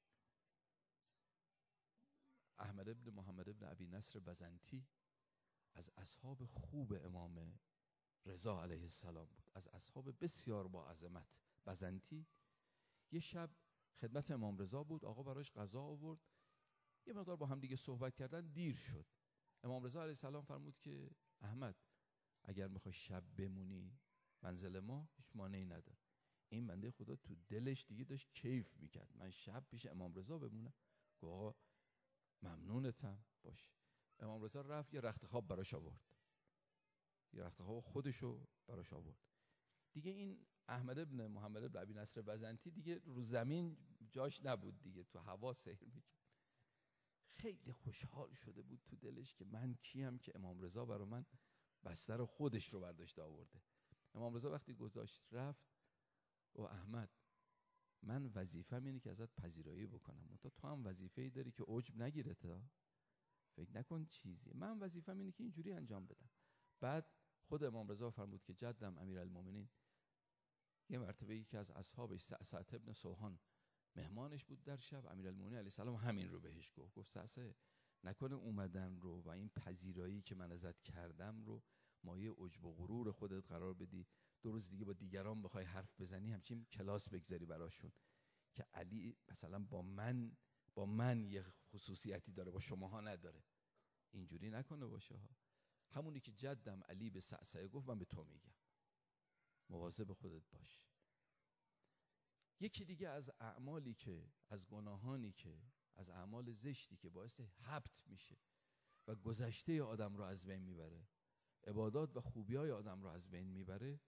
احمد ابن محمد ابن ابی نصر بزنتی از اصحاب خوب امام رضا علیه السلام بود، از اصحاب بسیار با عظمت. بزنتی یه شب خدمت امام رضا بود، آقا براش غذا آورد. یه مقدار با هم دیگه صحبت کردن، دیر شد. امام رضا علیه السلام فرمود که احمد اگر میخوای شب بمونی منزل ما هیچ مانعی نداره. این بنده خدا تو دلش دیگه داشت کیف میکرد، من شب پیش امام رضا بمونم. گفت آقا ممنونتم، باشه. امام رضا رفت یه رخت خواب براش آورد، یه رخت خواب خودشو براش آورد. دیگه این احمد ابن محمد ابن ابی نصر بزنتی دیگه رو زمین جاش نبود دیگه، تو هوا سیر میکرد. خیلی خوشحال شده بود تو دلش که من کیم که امام رضا برا من بستر خودش رو برداشته آورده. امام رضا وقتی گذاشت رفت و احمد من وظیفه‌م اینه که ازت پذیرایی بکنم، تو تو هم وظیفه‌ای داری که عجب نگیره، تا فکر نکن چیزی، من وظیفه‌م اینه که اینجوری انجام بدم. بعد خود امام رضا فرمود که جدم امیرالمومنین یه مرتبه یکی از اصحابش سعسعة ابن سوحان مهمانش بود در شب، امیرالمومنین علیه السلام همین رو بهش گفت، گفت سعسعه نکنه اومدن رو و این پذیرایی که من ازت کردم رو مایه عجب و غرور خودت قرار بدی، دو روز دیگه با دیگران بخوای حرف بزنی همچین کلاس بگذاری براشون که علی مثلا با من با من یه خصوصیتی داره با شماها نداره. اینجوری نکنه باشه ها. همونی که جدم علی به سعسعه گفت من به تو میگم، مواظب خودت باش. یکی دیگه از اعمالی که از گناهانی که از اعمال زشتی که باعث حبط میشه و گذشته آدم رو از بین میبره، عبادات و خوبیای آدم رو از بین میبره،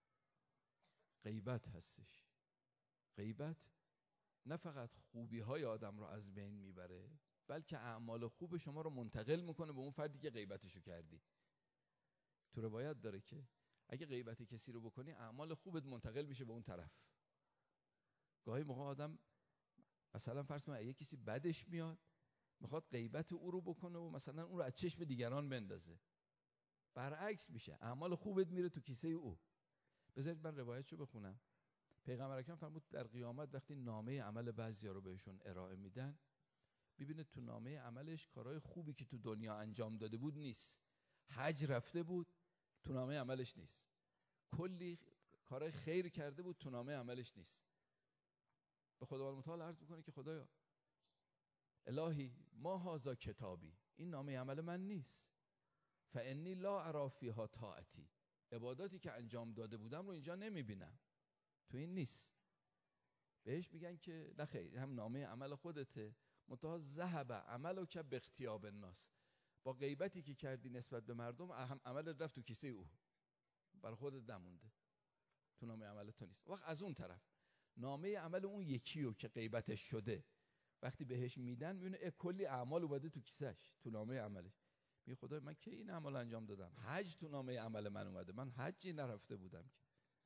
غیبت هستش. غیبت نه فقط خوبیهای آدم رو از بین میبره، بلکه اعمال خوب شما رو منتقل میکنه به اون فردی که غیبتشو کردی. تو روایت داره که اگه غیبت کسی رو بکنی اعمال خوبت منتقل میشه به اون طرف. گاهی موقع آدم مثلا فرض کن اگه کسی بدش میاد میخواد غیبت او رو بکنه و مثلا اون رو از چشم دیگران بندازه، برعکس میشه، اعمال خوبت میره تو کیسه او. بذارید من روایتشو بخونم. پیغمبر اکرم فرمود در قیامت وقتی نامه عمل بعضیا رو بهشون ارائه میدن، ببینه تو نامه عملش کارهای خوبی که تو دنیا انجام داده بود نیست، حج رفته بود تو نامه عملش نیست، کلی کارهای خیر کرده بود تو نامه عملش نیست. به خداوند متعال عرض میکنه که خدایا الهی ما هذا کتابی، این نامه عمل من نیست، فانی لا اری فیها طاعتی، عباداتی که انجام داده بودم رو اینجا نمیبینم، تو این نیست. بهش میگن که نه خیر، هم نامه عمل خودته، منتها ذهب عملک باغتیاب الناس، با غیبتی که کردی نسبت به مردم عملت رفت تو کیسه او، بر خودت نمونده، تو نامه عمل تو نیست. وقت از اون طرف نامه عمل اون یکیو که غیبتش شده وقتی بهش میدن میبینه کلی اعمال اومده تو کیسش، تو نامه عملش. میگه خدای من کی این عمل انجام دادم؟ حج تو نامه عمل من اومده، من حجی نرفته بودم که.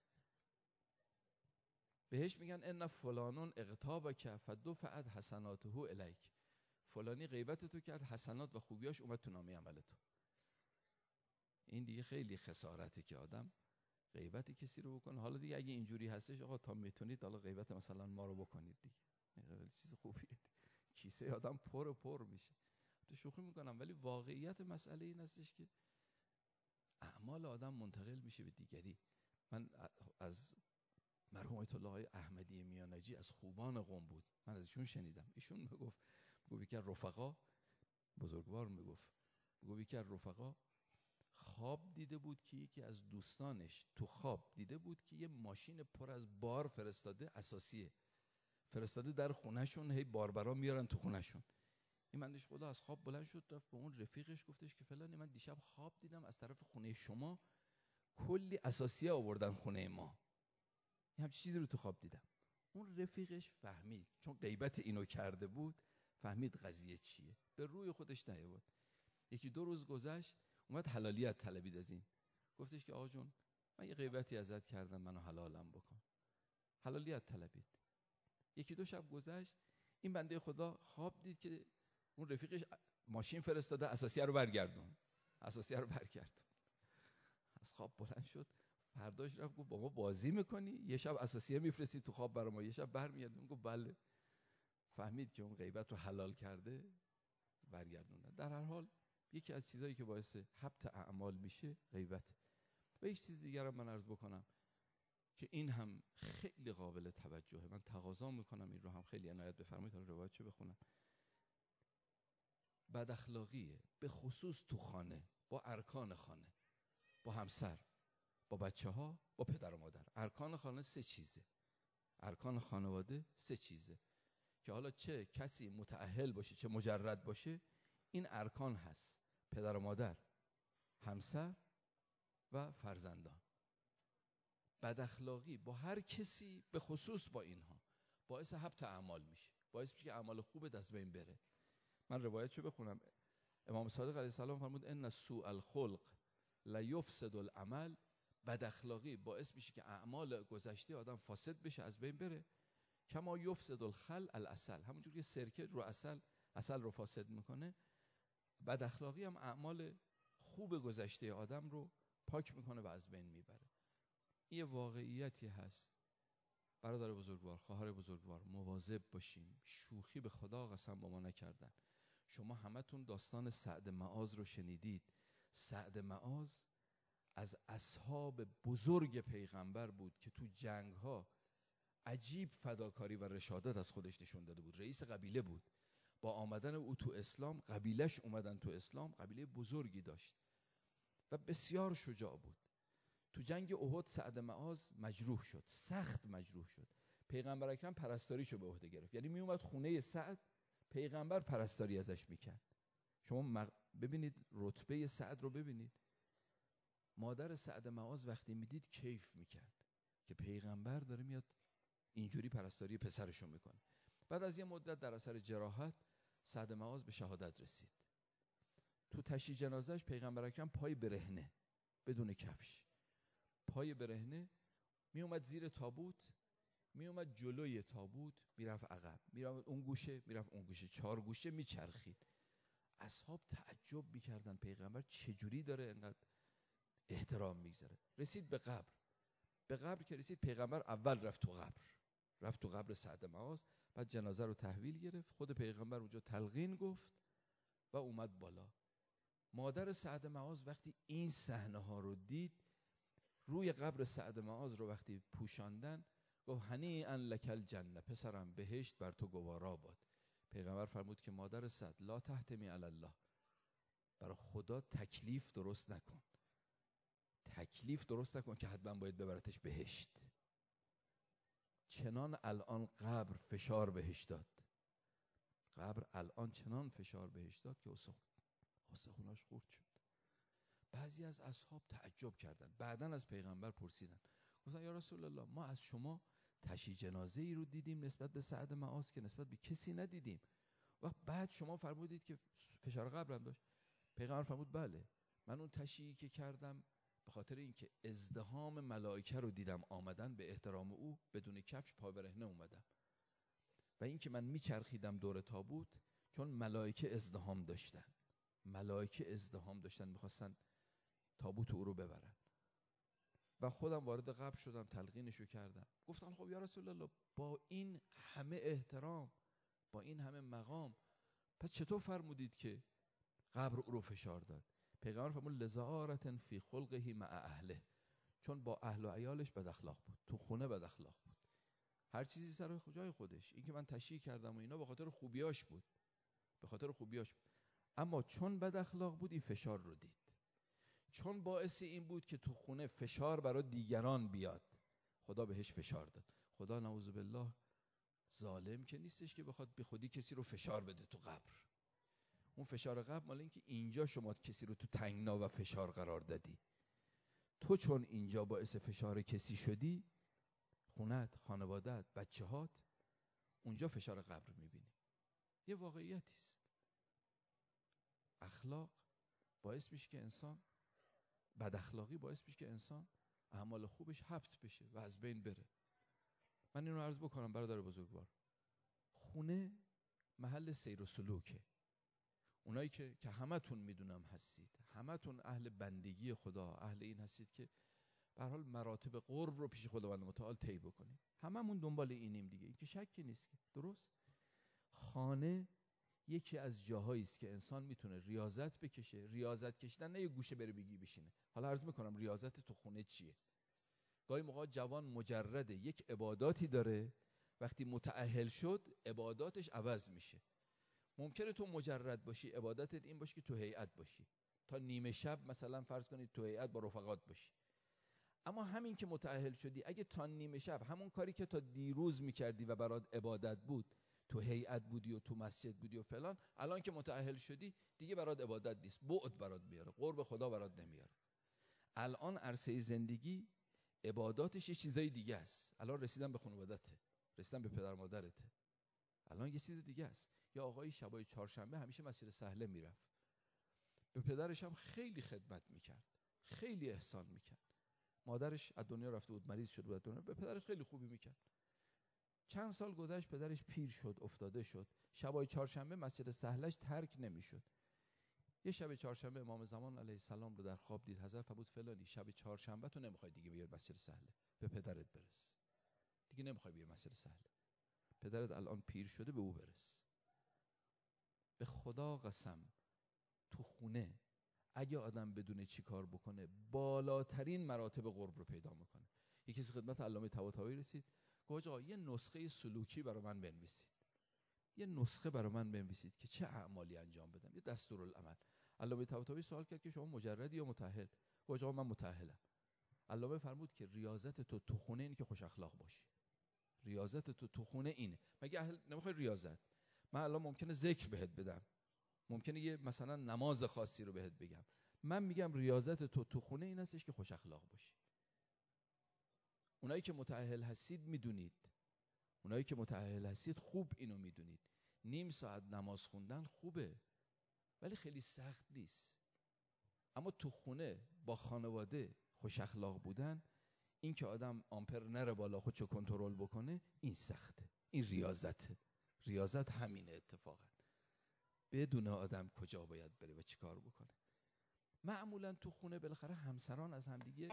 بهش میگن ان فلانون اغتابک فدفعت حسناته الیک، فلانی غیبت تو کرد، حسنات و خوبیاش اومد تو نامه عمل تو. این دیگه خیلی خسارته که آدم غیبت کسی رو بکنه. حالا دیگه اگه اینجوری هستش آقا تا میتونید حالا غیبت مثلا ما رو بکنید دیگه، خیلی چیز خوبیه، کیسه آدم پر پر میشه. تو شوخی میکنم ولی واقعیت مسئله این هستش که اعمال آدم منتقل میشه به دیگری. من از مرحوم آیت الله احمدی میانجی از خوبان قم بود، من از ایشون شنیدم، ایشون میگفت میگفت یکی از رفقا بزرگوار میگفت میگفت یکی از رفقا خواب دیده بود که یکی از دوستانش تو خواب دیده بود که یه ماشین پر از بار فرستاده، اساسیه فرستاده در خونهشون، هی باربرا میارن تو خونهشون. این بندش خدا از خواب بلند شد رفت به اون رفیقش گفتش که فلانی من دیشب خواب دیدم از طرف خونه شما کلی اساسیه آوردن خونه ما، این همچین چیزی رو تو خواب دیدم. اون رفیقش فهمید، چون غیبت اینو کرده بود، فهمید قضیه چیه، به روی خودش نیاورد. یکی دو روز گذشت اومد حلالیت طلبید از این، گفتش که آقا جون من یه غیبتی ازت کردم، منو حلالم بکن. حلالیت طلبید. یکی دو شب گذشت، این بنده خدا خواب دید که اون رفیقش ماشین فرستاده، اساسیه رو برگردون، اساسیه رو برگردون. از خواب بلند شد، فرداش رفت گفت با ما بازی میکنی؟ یه شب اساسیه میفرستی تو خواب برای ما، یه شب برمیگردون. گفت بله. فهمید که اون غیبت رو حلال کرده، برگردوندن. در هر حال یکی از چیزایی که باعث حبط اعمال میشه غیبت. و یک چیز دیگر هم من عرض بکنم که این هم خیلی قابل توجهه، من تقاضا میکنم این رو هم خیلی عنایت بفرمایید. حالا روایتشو بخونم. بد اخلاقیه، به خصوص تو خانه، با ارکان خانه، با همسر، با بچه ها، با پدر و مادر. ارکان خانه سه چیزه، ارکان خانواده سه چیزه که حالا چه کسی متأهل باشه چه مجرد باشه، این ارکان هست: پدر و مادر، همسر و فرزندان. بد اخلاقی با هر کسی، به خصوص با اینها، باعث حبط اعمال میشه، باعث میشه که اعمال خوب دست بین بره. من روایتشو بخونم. امام صادق علیه السلام فرمود ان سوء الخلق لا یفسد العمل. بد اخلاقی باعث میشه که اعمال گذشته آدم فاسد بشه، از بین بره. کما یفسد الخل العسل، همونجور که سرکه رو عسل عسل رو فاسد میکنه، بد اخلاقی هم اعمال خوب گذشته آدم رو پاک میکنه و از بین میبره. این واقعیتی هست. برادر بزرگوار، خواهر بزرگوار، مواظب باشیم. شوخی به خدا قسم با ما نکردن. شما همتون داستان سعد معاذ رو شنیدید. سعد معاذ از اصحاب بزرگ پیغمبر بود که تو جنگ ها عجیب فداکاری و رشادت از خودش نشون داده بود. رئیس قبیله بود. با آمدن او تو اسلام، قبیلش اومدن تو اسلام، قبیله بزرگی داشت و بسیار شجاع بود. تو جنگ احد سعد معاذ مجروح شد، سخت مجروح شد. پیغمبر اکرم پرستاریشو به عهده گرفت. یعنی می اومد خونه سعد، پیغمبر پرستاری ازش میکرد. شما مق... ببینید رتبه سعد رو ببینید. مادر سعد معاذ وقتی میدید کیف میکرد که پیغمبر داره میاد اینجوری پرستاری پسرشو میکنه. بعد از یه مدت در اثر جراحت سعد معاذ به شهادت رسید. تو تشییع جنازهش پیغمبر اکرم پای برهنه، بدون کفش، پای برهنه می اومد زیر تابوت، می اومد جلوی تابوت، میرفت عقب، میرفت اون گوشه، میرفت اون گوشه، چهار گوشه میچرخید. اصحاب تعجب میکردن پیغمبر چجوری داره انقدر احترام میگذاره. رسید به قبر. به قبر که رسید، پیغمبر اول رفت تو قبر، رفت تو قبر سعد معاذ، بعد جنازه رو تحویل گرفت، خود پیغمبر اونجا تلقین گفت و اومد بالا. مادر سعد معاذ وقتی این صحنه ها رو دید، روی قبر سعد معاذ رو وقتی پوشاندن، گفت هنیئا لک الجنه، پسرم بهشت بر تو گوارا باد. پیغمبر فرمود که مادر سعد لا تحتمی علی الله، برای خدا تکلیف درست نکن، تکلیف درست نکن که حتما باید ببرتش بهشت. چنان الان قبر فشار بهش داد، قبر الان چنان فشار بهش داد که استخوناش خورد شد. بعضی از اصحاب تعجب کردن. بعدن از پیغمبر پرسیدن، گفتن یا رسول الله، ما از شما تشییع جنازه ای رو دیدیم نسبت به سعد معاذ که نسبت به کسی ندیدیم، و بعد شما فرمودید که فشار قبر هم داشت. پیغمبر فرمود بله، من اون تشییعی که کردم به خاطر اینکه ازدحام ملائکه رو دیدم آمدن به احترام او، بدون کفش پا برهنه اومدم، و اینکه من میچرخیدم دور تابوت چون ملائکه ازدحام داشتن، ملائکه ازدحام داشتن میخواستن تابوت او رو ببرن، و خودم وارد قبر شدم، تلقینشو کردم. گفتن خب یا رسول الله، با این همه احترام، با این همه مقام، پس چطور فرمودید که قبر او رو فشار داد؟ پیغمبر فرمود لزعارة فی خلقه مع اهله، چون با اهل و عیالش بد اخلاق بود، تو خونه بد اخلاق بود. هر چیزی سر جای خودش. این که من تشییع کردم و اینا به خاطر خوبیاش بود، به خاطر خوبیاش بود. اما چون بد اخلاق بود، این فشار رو دید. چون باعث این بود که تو خونه فشار برای دیگران بیاد، خدا بهش فشار داد. خدا نعوذ بالله ظالم که نیستش که بخواد به خودی کسی رو فشار بده تو قبر. اون فشار قبر مال این که اینجا شما کسی رو تو تنگنا و فشار قرار دادی. تو چون اینجا باعث فشار کسی شدی، خونت، خانوادت، بچه هات، اونجا فشار قبر میبینی. یه واقعیتی است. اخلاق باعث میشه که انسان، بد اخلاقی باعث میشه که انسان اعمال خوبش حبط بشه و از بین بره. من اینو عرض بکنم برادر بزرگوار، خونه محل سیر و سلوکه. اونایی که که همتون میدونم هستید، همتون اهل بندگی خدا، اهل این هستید که به هر حال مراتب قرب رو پیش خداوند متعال طی بکنید. هممون دنبال اینیم دیگه، این که شکی نیست که درست. خانه یکی از جاهایی است که انسان میتونه ریاضت بکشه. ریاضت کشیدن نه یه گوشه بره بگی بشینه. حالا عرض میکنم ریاضت تو خونه چیه. گاهی موقع جوان مجرده یک عباداتی داره، وقتی متأهل شد عباداتش عوض میشه. ممکنه تو مجرد باشی، عبادتت این باشه که تو هیئت باشی، تا نیمه شب مثلا فرض کنید تو هیئت با رفقات باشی. اما همین که متأهل شدی، اگه تا نیمه شب همون کاری که تا دیروز میکردی و برات عبادت بود، تو هیئت بودی و تو مسجد بودی و فلان، الان که متأهل شدی دیگه برات عبادت نیست، بعد برات میاره، قرب خدا برات نمیاره. الان عرصه زندگی عباداتش یه چیزای دیگه است. الان رسیدن به خانوادته، رسیدن به پدر مادرته، الان یه چیز دیگه است. یا آقای شبای چهارشنبه همیشه مسجد سهله میرفت، به پدرش هم خیلی خدمت میکرد، خیلی احسان میکرد. مادرش از دنیا رفته بود، مریض شد بود دنیا، به پدرش خیلی خوبی میکرد. چند سال گذشت، پدرش پیر شد، افتاده شد، شبای چهارشنبه مسجد سهلش ترک نمیشد. یه شب چهارشنبه امام زمان علیه السلام رو در خواب دید. حضرت فرمود فلانی شب چهارشنبه تو نمیخوای دیگه بیای مسجد سهله، به پدرت برس، دیگه نمیخوای بیای مسجد سهله، پدرت الان پیر شده، به او برس. به خدا قسم تو خونه اگه آدم بدونه چی کار بکنه، بالاترین مراتب قرب رو پیدا میکنه. یکی از خدمت علامه طباطبایی رسید، گفت آقا یه نسخه سلوکی برای من بنویسید، یه نسخه برای من بنویسید که چه اعمالی انجام بدم، یه دستورالعمل. علامه طباطبایی سوال کرد که شما مجردی یا متأهل؟ گفت آقا من متأهلم. علامه فرمود که ریاضت تو تو خونه اینه که خوش اخلاق باشی. ریاضت تو تو خونه اینه. مگه اهل نمیخوای ریاضت؟ من الان ممکنه ذکر بهت بدم، ممکنه یه مثلا نماز خاصی رو بهت بگم، من میگم ریاضت تو تو خونه این هستش که خوش اخلاق باشی. اونایی که متأهل هستید میدونید، اونایی که متأهل هستید خوب اینو میدونید، نیم ساعت نماز خوندن خوبه ولی خیلی سخت نیست. اما تو خونه با خانواده خوش اخلاق بودن، این که آدم آمپر نره بالا، خودشو کنترل بکنه، این سخته، این ریاضته. ریاضت همینه اتفاقا، بدون آدم کجا باید بره و چی کار بکنه. معمولا تو خونه بالاخره همسران از همدیگه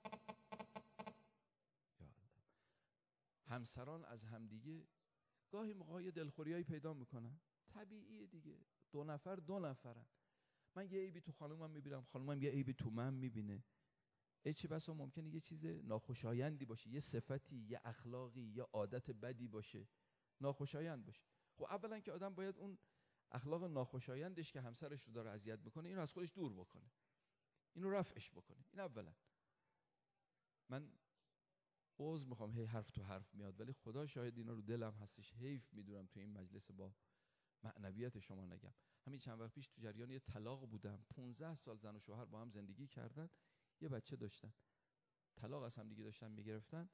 همسران از همدیگه گاهی موقع دلخوریایی پیدا میکنن، طبیعیه دیگه، دو نفر دو نفرن. من یه عیبی تو خانومم میبینم، خانومم یه عیبی تو من میبینه. ای چه بسا ممکنه یه چیز ناخوشایندی باشه، یه صفتی، یه اخلاقی، یه عادت بدی باشه، ناخوشایند باشه. خب اولا که آدم باید اون اخلاق ناخوشایندش که همسرش رو داره اذیت میکنه اینو از خودش دور بکنه، اینو رفعش بکنه. این اولا. من عذر میخوام هی حرف تو حرف میاد، ولی خدا شاهد اینا رو دلم هستش، حیف میدونم تو این مجلس با معنویت شما نگم. همین چند وقت پیش تو جریان یه طلاق بودم، پونزده سال زن و شوهر با هم زندگی کردن، یه بچه داشتن، طلاق از هم دیگه داشتن میگرفتن.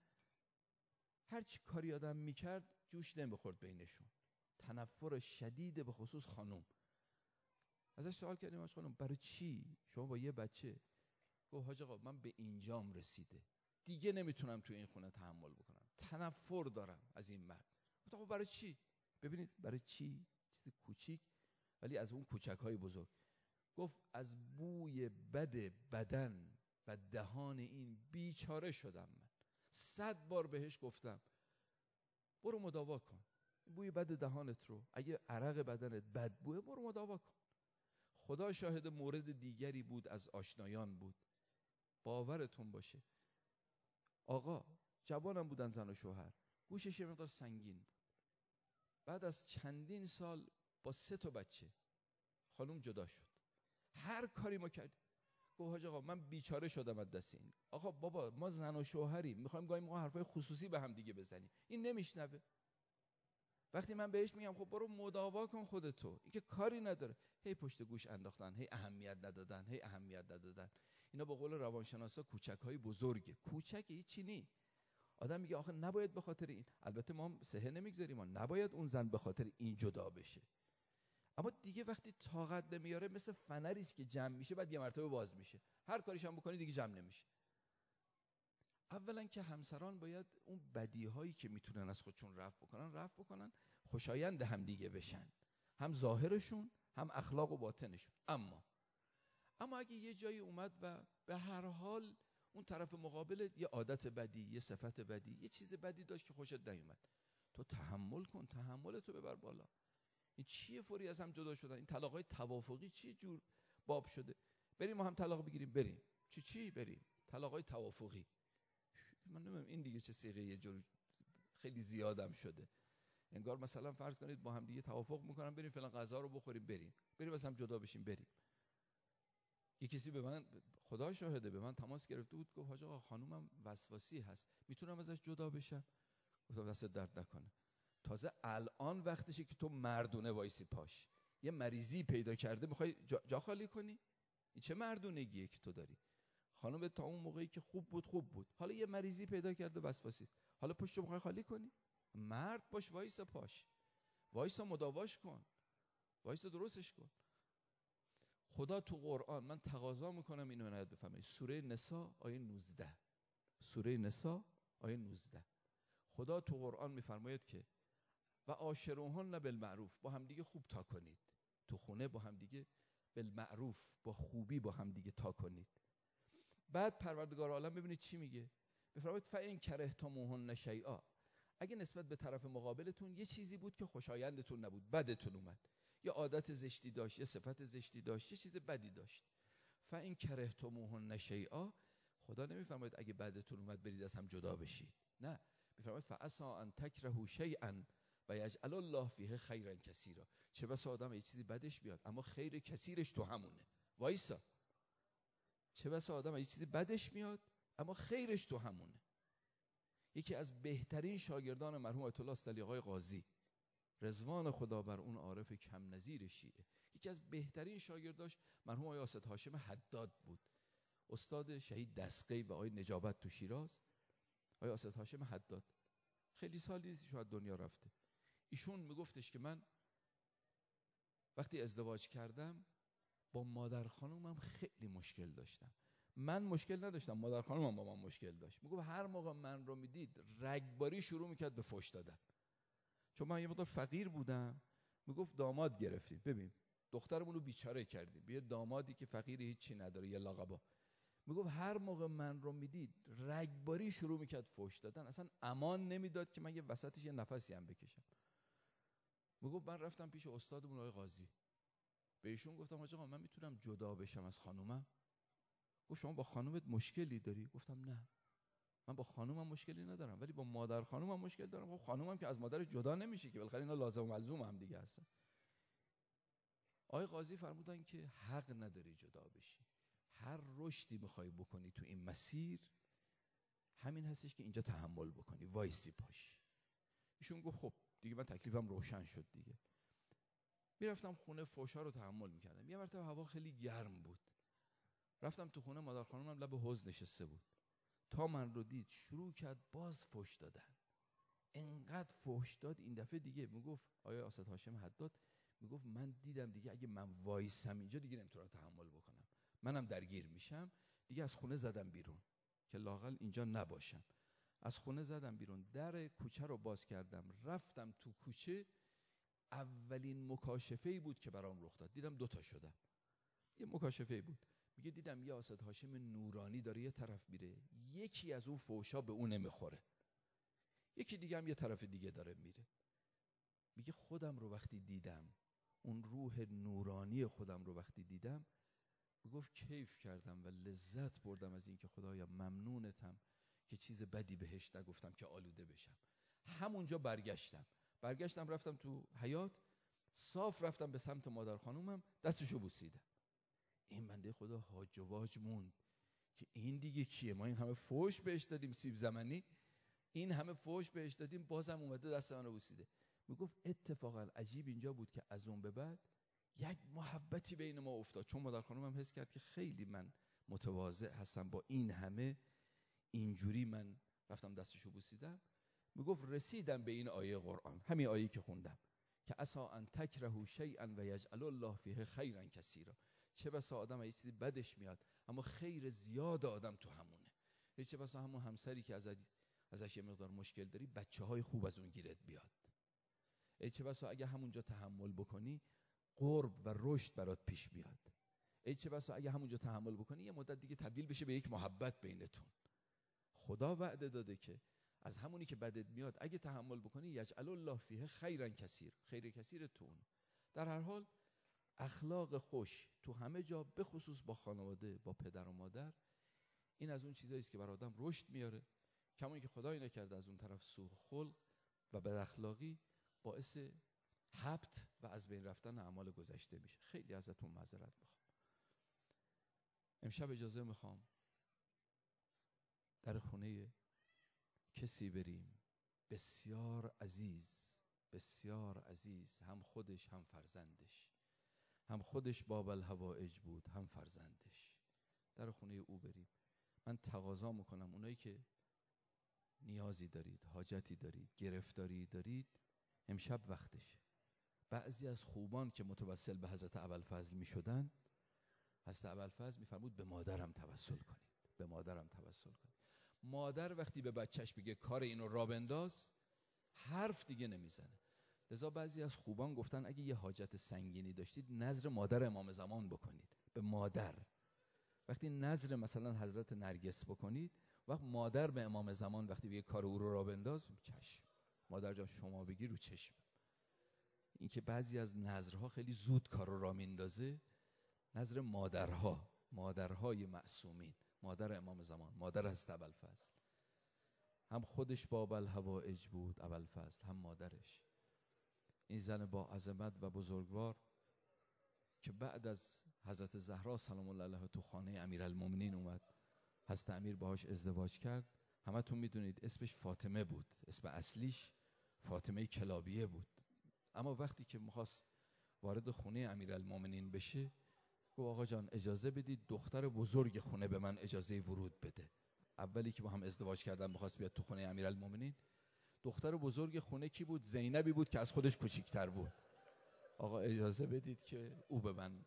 هر چی کاری آدم میکرد جوش نمیخورد بینشون، تنفر شدید به خصوص خانم. ازش سوال کردیم آج خانم برای چی شما با یه بچه؟ گفت حاج آقا من به اینجام رسیده، دیگه نمیتونم تو این خونه تحمل بکنم، تنفر دارم از این مرد. گفت آقا برای چی؟ ببینید برای چی، چیز کوچیک ولی از اون کوچک‌های بزرگ. گفت از بوی بد بدن و دهان این بیچاره شدم من. صد بار بهش گفتم برو مداوا کن بوی بد دهانت رو، اگه عرق بدنت بد بوه برو مداوا کن. خدا شاهد مورد دیگری بود از آشنایان بود، باورتون باشه آقا جوانم بودن زن و شوهر، گوشش یه مقدار سنگین بود. بعد از چندین سال با سه تا بچه خانوم جدا شد. هر کاری ما کردیم. گفت حاج آقا من بیچاره شدم از دست این. آقا بابا ما زن و شوهریم، میخوایم گاهی موقع حرفای خصوصی به هم دیگه بزنیم، این نمیشنوه. وقتی من بهش میگم خب برو مداوا کن خودتو، این که کاری نداره، هی پشت گوش انداختن، هی اهمیت ندادن، هی اهمیت ندادن. اینا به قول روانشناسا کوچک‌های بزرگه. کوچک هیچی نی. آدم میگه آخه نباید به خاطر این، البته ما هم سهه نمیگذاریم، ما نباید اون زن به خاطر این جدا بشه. اما دیگه وقتی طاقت نمیاره، مثل فنری است که جمع میشه بعد یه مرتبه باز میشه، هر کاریش هم بکنی دیگه جمع نمیشه. اولا که همسران باید اون بدیهایی که میتونن از خودشون رفع بکنن رفع بکنن، خوشایند هم دیگه بشن، هم ظاهرشون هم اخلاق و باطنشون. اما اما اگه یه جایی اومد و به هر حال اون طرف مقابل یه عادت بدی، یه صفت بدی، یه چیز بدی داشت که خوشت نیومد، تو تحمل کن، تحملتو ببر بالا. این چیه فوری از هم جدا شدن؟ این طلاقای توافقی چی جور باب شده؟ بریم ما هم طلاق بگیریم بریم. چی چی بریم؟ طلاقای توافقی. من نمیدونم این دیگه چه صیغه، یه جور خیلی زیادم شده. انگار مثلا فرض کنید با هم دیگه توافق میکنم بریم فلان غذا رو بخوریم، بریم بریم مثلا جدا بشیم بریم. یه کسی به من، خدا شاهده، به من تماس گرفته بود گفت حاج آقا خانومم وسواسی هست، میتونم ازش جدا بشم؟ گفتم دست درد نکنه. تازه الان وقتشه که تو مردونه وایسی پاش. یه مریضی پیدا کرده میخوای جا, جا خالی کنی؟ این چه مردونگیه که تو داری؟ خانم تا اون موقعی که خوب بود خوب بود، حالا یه مریضی پیدا کرده وسواسی است، حالا پشتو میخوای خالی کنی؟ مرد باش، وایسا پاش، وایسا مداواش کن، وایسا درستش کن. خدا تو قرآن، من تقاضا میکنم اینو عنایت بفرمایید، سوره نساء آیه نوزده، سوره نساء آیه نوزده، خدا تو قرآن میفرماید که و عاشروهن بالمعروف، با هم دیگه خوب تا کنید تو خونه، با هم دیگه بالمعروف، با خوبی با هم دیگه تا کنید. بعد پروردگار عالم ببینید چی میگه، میفرماید فإن کرهتموهن شیئا، اگه نسبت به طرف مقابلتون یه چیزی بود که خوشایندتون نبود، بدتون اومد، یا عادت زشتی داشت، یا صفت زشتی داشت، یه چیز بدی داشت، فإن کرهتموهن شیئا، خدا نمیفرماید اگه بدتون اومد برید از هم جدا بشید، نه، میفرماید فعسى ان تکرهوا شیئا و یجعل الله فیه خیرا کثیرا، چه بسا آدم یه چیزی بدش بیاد اما خیر کثیرش تو همونه، وایسا، چه بسا آدم یه چیزی بدش میاد اما خیرش تو همونه. یکی از بهترین شاگردان مرحوم آیت الله استعلی آقای قاضی، رضوان خدا بر اون عارف کم نظیر شیعه، یکی از بهترین شاگرداش مرحوم آقای اسد هاشم حداد بود، استاد شهید دستقی و آقای نجابت تو شیراز. آقای اسد هاشم حداد خیلی سالی نیست شاید دنیا رفته، ایشون میگفتش که من وقتی ازدواج کردم با مادر خانومم خیلی مشکل داشتم، من مشکل نداشتم، مادر خانومم با من مشکل داشت. میگفت هر موقع من رو میدید رگباری شروع میکرد به فحش دادن، چون من یه مقدار فقیر بودم. میگفت داماد گرفتیم، ببین دخترمون رو بیچاره کردیم، یه دامادی که فقیری هیچی نداره، یه لاغبا. میگفت هر موقع من رو میدید رگباری شروع میکرد فحش دادن، اصلا امان نمیداد که من یه وسطش یه نفسی هم بکشم. میگفت من رفتم پیش استادمون آقای قاضی، به ایشون گفتم آقا من میتونم جدا بشم از خانومم؟ گفت شما با خانومت مشکلی داری؟ گفتم نه، من با خانومم مشکلی ندارم ولی با مادر خانومم مشکل دارم. خب خانومم که از مادرش جدا نمیشه که، بالاخره اینا لازم و ملزوم هم دیگه هستن. آقای قاضی فرمودن که حق نداری جدا بشی، هر رشدی میخوای بکنی تو این مسیر همین هستش که اینجا تحمل بکنی، وایسی پاش. ایشون گفت خب دیگه من تکلیفم روشن شد دیگه. میرفتم خونه، فحشا رو تحمل میکردم. یه مرتبه هوا خیلی گرم بود، رفتم تو خونه، مادر خانومم لب حوض نشسته بود، تا من رو دید شروع کرد باز فحش دادن، انقدر فحش داد این دفعه دیگه میگفت آیا اسد هاشم حداد، میگفت من دیدم دیگه اگه من وایسم اینجا دیگه نمیتونم تحمل بکنم، منم درگیر میشم دیگه. از خونه زدم بیرون که لااقل اینجا نباشم. از خونه زدم بیرون، در کوچه رو باز کردم، رفتم تو کوچه. اولین مکاشفه‌ای بود که برام رخ داد، دیدم دوتا شدم. یه مکاشفه‌ای بود، میگه دیدم یه اسد هاشم نورانی داره یه طرف میره، یکی از اون فحشا به اون نمیخوره، یکی دیگه هم یه طرف دیگه داره میره. میگه خودم رو وقتی دیدم، اون روح نورانی خودم رو وقتی دیدم، میگفت کیف کردم و لذت بردم از اینکه خدایا ممنونتم که چیز بدی بهش نگفتم که آلوده بشم. همونجا برگشتم برگشتم رفتم تو حیاط، صاف رفتم به سمت مادر خانومم، دستشو بوسیدم. این بنده خدا هاج و واج موند که این دیگه کیه؟ ما این همه فحش بهش دادیم، سیب زمینی، این همه فحش بهش دادیم، بازم اومده دست منو بوسیده. میگفت اتفاقا عجیب اینجا بود که از اون به بعد یک محبتی بین ما افتاد، چون مادر خانومم حس کرد که خیلی من متواضع هستم، با این همه اینجوری من رفتم دستشو بوسیدم. میگفت رسیدم به این آیه قرآن، همین آیه که خوندم که عسى ان تکرهوا شیئا و یجعل الله فیه خیرا کثیرا، چه بسا آدم یه چیزی بدش میاد اما خیر زیاد آدم تو همونه. چه بسا همون همسری که ازش ازش یه مقدار مشکل داری، بچه‌های خوب از اون گیرت بیاد. ای چه بسا اگه همونجا تحمل بکنی قرب و رشد برات پیش بیاد. ای چه بسا اگه همونجا تحمل بکنی یه مدت دیگه تبدیل بشه به یک محبت بینتون. خدا وعده داده که از همونی که بدت میاد اگه تحمل بکنی یجعل الله فیه خیرا کثیر، خیر کثیر تو اون. در هر حال اخلاق خوش تو همه جا، به خصوص با خانواده، با پدر و مادر، این از اون چیزایی است که بر آدم رشد میاره. کما اینکه خدای نکرده از اون طرف سوء خلق و بد اخلاقی باعث حبط و از بین رفتن اعمال گذشته میشه. خیلی ازتون معذرت میخوام. امشب اجازه میخوام در خونه کسی بریم بسیار عزیز، بسیار عزیز، هم خودش هم فرزندش، هم خودش باب الحوائج بود هم فرزندش. در خونه او بریم. من تقاضا میکنم اونایی که نیازی دارید، حاجتی دارید، گرفتاری دارید، امشب وقتشه. بعضی از خوبان که متوسل به حضرت ابوالفضل میشدن، حضرت ابوالفضل میفرمود به مادرم توسل کنید، به مادرم توسل کنید. مادر وقتی به بچهش بگه کار اینو را بنداز، حرف دیگه نمیزنه. لذا بعضی از خوبان گفتن اگه یه حاجت سنگینی داشتید نذر مادر امام زمان بکنید، به مادر. وقتی نذر مثلا حضرت نرگس بکنید، وقت مادر به امام زمان وقتی بگه کار او رو را بنداز، چشم مادر جان شما بگی رو چشم. این که بعضی از نذرها خیلی زود کار رو را میندازه، نذر مادرها، مادرهای معصومین، مادر امام زمان، مادر حضرت ابوالفضل. هم خودش باب الحوائج بود ابوالفضل، هم مادرش. این زن با عظمت و بزرگوار که بعد از حضرت زهرا سلام الله علیها تو خانه امیرالمومنین اومد، حضرت امیر باهاش ازدواج کرد. همتون میدونید اسمش فاطمه بود، اسم اصلیش فاطمه کلابیه بود. اما وقتی که میخواست وارد خونه امیرالمومنین بشه، گفت آقا جان اجازه بدید دختر بزرگ خونه به من اجازه ورود بده. اولی که با هم ازدواج کردن میخواست بیاد تو خونه امیرالمومنین، دختر بزرگ خونه کی بود؟ زینبی بود که از خودش کوچیک‌تر بود. آقا اجازه بدید که او به من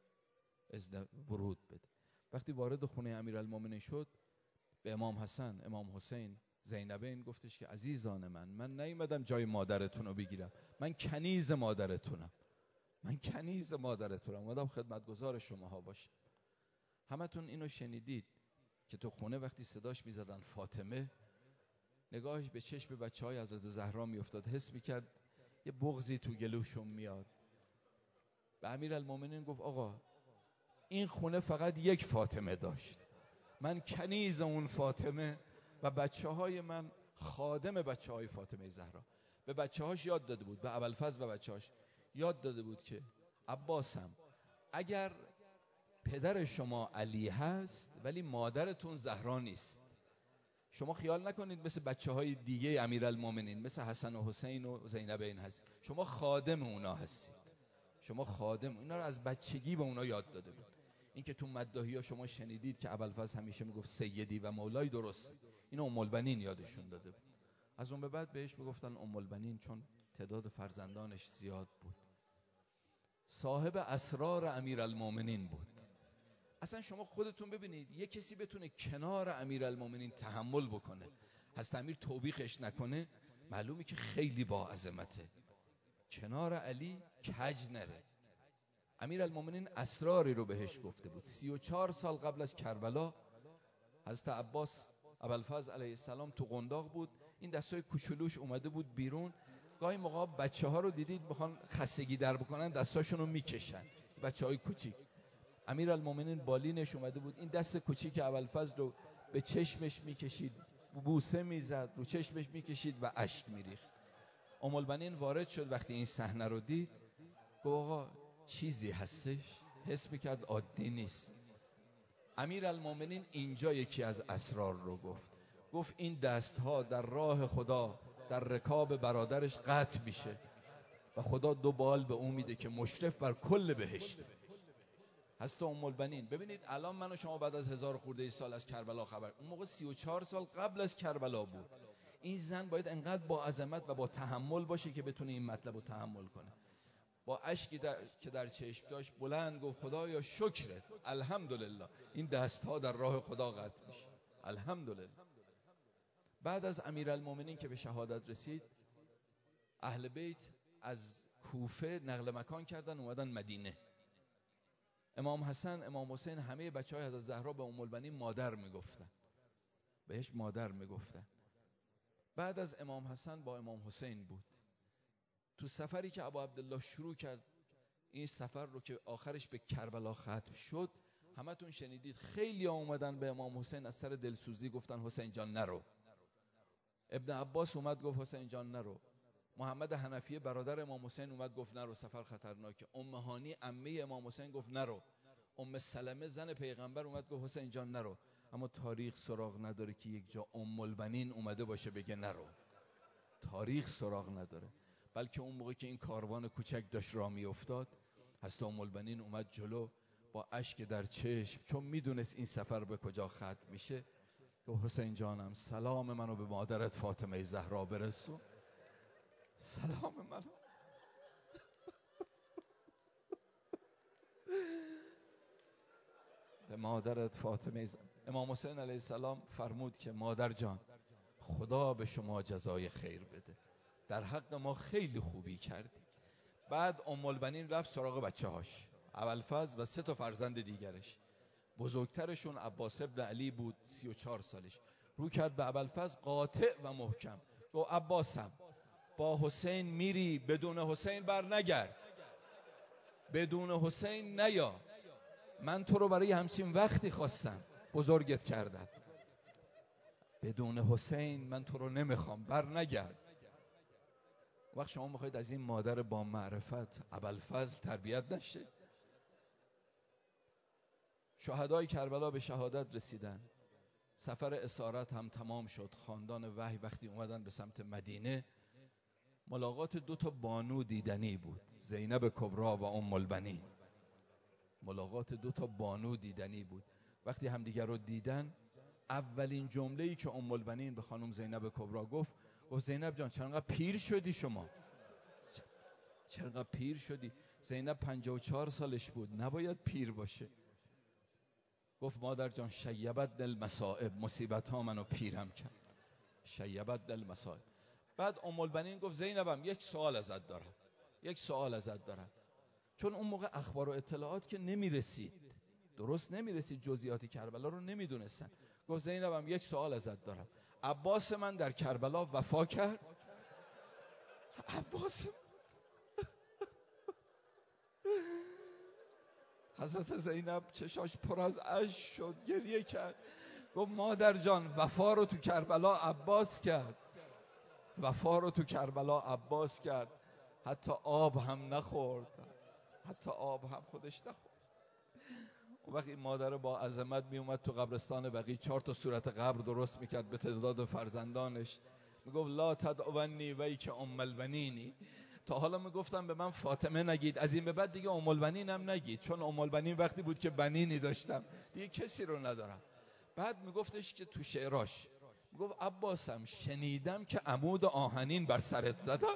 ورود بده. وقتی وارد خونه امیرالمومنین شد، به امام حسن، امام حسین، زینبین گفتش که عزیزان من، من نیومدم جای مادرتون رو بگیرم، من کنیز مادرتونم، من کنیز مادرتونم، اومدم خدمتگزار شماها باشم. همتون اینو شنیدید که تو خونه وقتی صداش میزدن فاطمه، نگاهش به چشم بچه های حضرت زهرا میافتاد، حس میکرد یه بغضی تو گلوشون میاد. به امیرالمومنین گفت آقا این خونه فقط یک فاطمه داشت، من کنیز اون فاطمه و بچه های من خادم بچه های فاطمه زهرا. به بچه هاش یاد داده بود، به ابوالفضل و بچه هاش یاد داده بود که عباسم، اگر پدر شما علی هست ولی مادرتون زهرا نیست، شما خیال نکنید مثل بچه های دیگه امیرالمومنین مثل حسن و حسین و زینبین هست، شما خادم اونا هستید، شما خادم. اینا رو از بچگی به اونا یاد داده بود. این که تو مداحی ها شما شنیدید که ابوالفضل همیشه میگفت سیدی و مولای، درست، اینو ام البنین یادشون داده بود. از اون به بعد بهش میگفتن ام البنین چون تعداد فرزندانش زیاد بود. صاحب اسرار امیرالمومنین بود. اصلا شما خودتون ببینید یه کسی بتونه کنار امیرالمومنین تحمل بکنه، حضرت امیر توبیخش نکنه، معلومه که خیلی با عظمته. کنار علی کج نره. امیرالمومنین اسراری رو بهش گفته بود. سی و چهار سال قبل از کربلا حضرت عباس ابوالفضل علیه السلام تو قنداق بود، این دستای کوچولوش اومده بود بیرون. گاهی موقع بچه ها رو دیدید میخوان خستگی در بکنن، دستاشون رو میکشن، بچه های کوچیک. امیرالمومنین بالینش اومده بود، این دست کوچیک ابوالفضل رو به چشمش میکشید، بوسه میزد، رو چشمش میکشید و اشک میریخت. ام البنین وارد شد، وقتی این صحنه رو دید گفت آقا چیزی هستش، حس میکرد عادی نیست. امیرالمومنین اینجا یکی از اسرار رو گفت. گفت این دستها در راه خدا در رکاب برادرش قطع میشه و خدا دو بال به اون میده که مشرف بر کل بهشته. هست ام البنین. ببینید الان من و شما بعد از هزار خورده ای سال از کربلا خبر، اون موقع سی و چهار سال قبل از کربلا بود. این زن باید انقدر با عظمت و با تحمل باشه که بتونه این مطلب رو تحمل کنه. با اشکی در... که در چشم داشت بلند گفت خدایا شکرت، الحمدلله این دستها در راه خدا قطع میشه، الحمدلله. بعد از امیرالمومنین که به شهادت رسید، اهل بیت از کوفه نقل مکان کردن اومدن مدینه. امام حسن، امام حسین، همه بچه های حضرت زهرا به ام البنین مادر میگفتن، بهش مادر میگفتن. بعد از امام حسن با امام حسین بود. تو سفری که ابا عبدالله شروع کرد، این سفر رو که آخرش به کربلا ختم شد، همتون شنیدید خیلی ها اومدن به امام حسین از سر دلسوزی گفتن حسین جان نرو. ابن عباس اومد گفت حسین جان نرو. محمد حنفیه برادر امام حسین اومد گفت نرو، سفر خطرناکه. ام هانی عمه امام حسین گفت نرو. ام سلمه زن پیغمبر اومد گفت حسین جان نرو. اما تاریخ سراغ نداره که یک جا ام البنین اومده باشه بگه نرو. تاریخ سراغ نداره. بلکه اون موقع که این کاروان کوچک داشت راه میافتاد، حضرت ام البنین اومد جلو با اشک در چشم، چون میدونست این سفر به کجا ختم میشه، گفت حسین جانم سلام منو به مادرت فاطمه زهرا برسون. سلام منو به مادرت فاطمه زهرا. امام حسین علیه السلام فرمود که مادر جان خدا به شما جزای خیر بده، در حق ما خیلی خوبی کردی. بعد ام البنین رفت سراغ بچه هاش، ابوالفضل و سه تا فرزند دیگرش. بزرگترشون عباس ابن علی بود، سی و چهار سالش. رو کرد به ابوالفضل قاطع و محکم، گفت عباسم با حسین میری، بدون حسین بر نگرد، بدون حسین نیا. من تو رو برای همچین وقتی خواستم، بزرگت کردم، بدون حسین من تو رو نمیخوام، بر نگرد. وقت شما میخواید از این مادر با معرفت ابوالفضل تربیت نشه؟ شهدای کربلا به شهادت رسیدن، سفر اسارت هم تمام شد. خاندان وحی وقتی اومدن به سمت مدینه، ملاقات دو تا بانو دیدنی بود، زینب کبرا و ام البنین. ملاقات دو تا بانو دیدنی بود. وقتی همدیگر رو دیدن، اولین جمله‌ای که ام البنین به خانم زینب کبرا گفت، گفت زینب جان چرا انقدر پیر شدی شما؟ چرا انقدر پیر شدی؟ زینب پنجاه و چهار سالش بود، نباید پیر باشه. گفت مادر جان شیبت دل مصائب، مصیبت ها منو پیرم کرد. شیبت دل مصائب. بعد ام البنین گفت زینبم یک سوال ازت دارم، یک سوال ازت دارم. چون اون موقع اخبار و اطلاعات که نمیرسید، درست نمیرسید، جزئیات کربلا رو نمیدونستن. گفت زینبم یک سوال ازت دارم، عباس من در کربلا وفا کرد؟ عباس حضرت زینب چشاش پر از اشک شد، گریه کرد، گفت مادر جان وفا رو تو کربلا عباس کرد، وفا رو تو کربلا عباس کرد. حتی آب هم نخورد، حتی آب هم خودش نخورد. اون وقت این مادر با عظمت می اومد تو قبرستان بقیع، چهار تا صورت قبر درست میکرد به تعداد فرزندانش، میگفت لا تدعونی ویک ام البنینی. تا حالا میگفتم به من فاطمه نگید، از این به بعد دیگه ام البنینم نگید، چون ام البنین وقتی بود که بنینی داشتم، دیگه کسی رو ندارم. بعد میگفتش که تو شعراش میگفت عباسم شنیدم که عمود آهنین بر سرت زدم.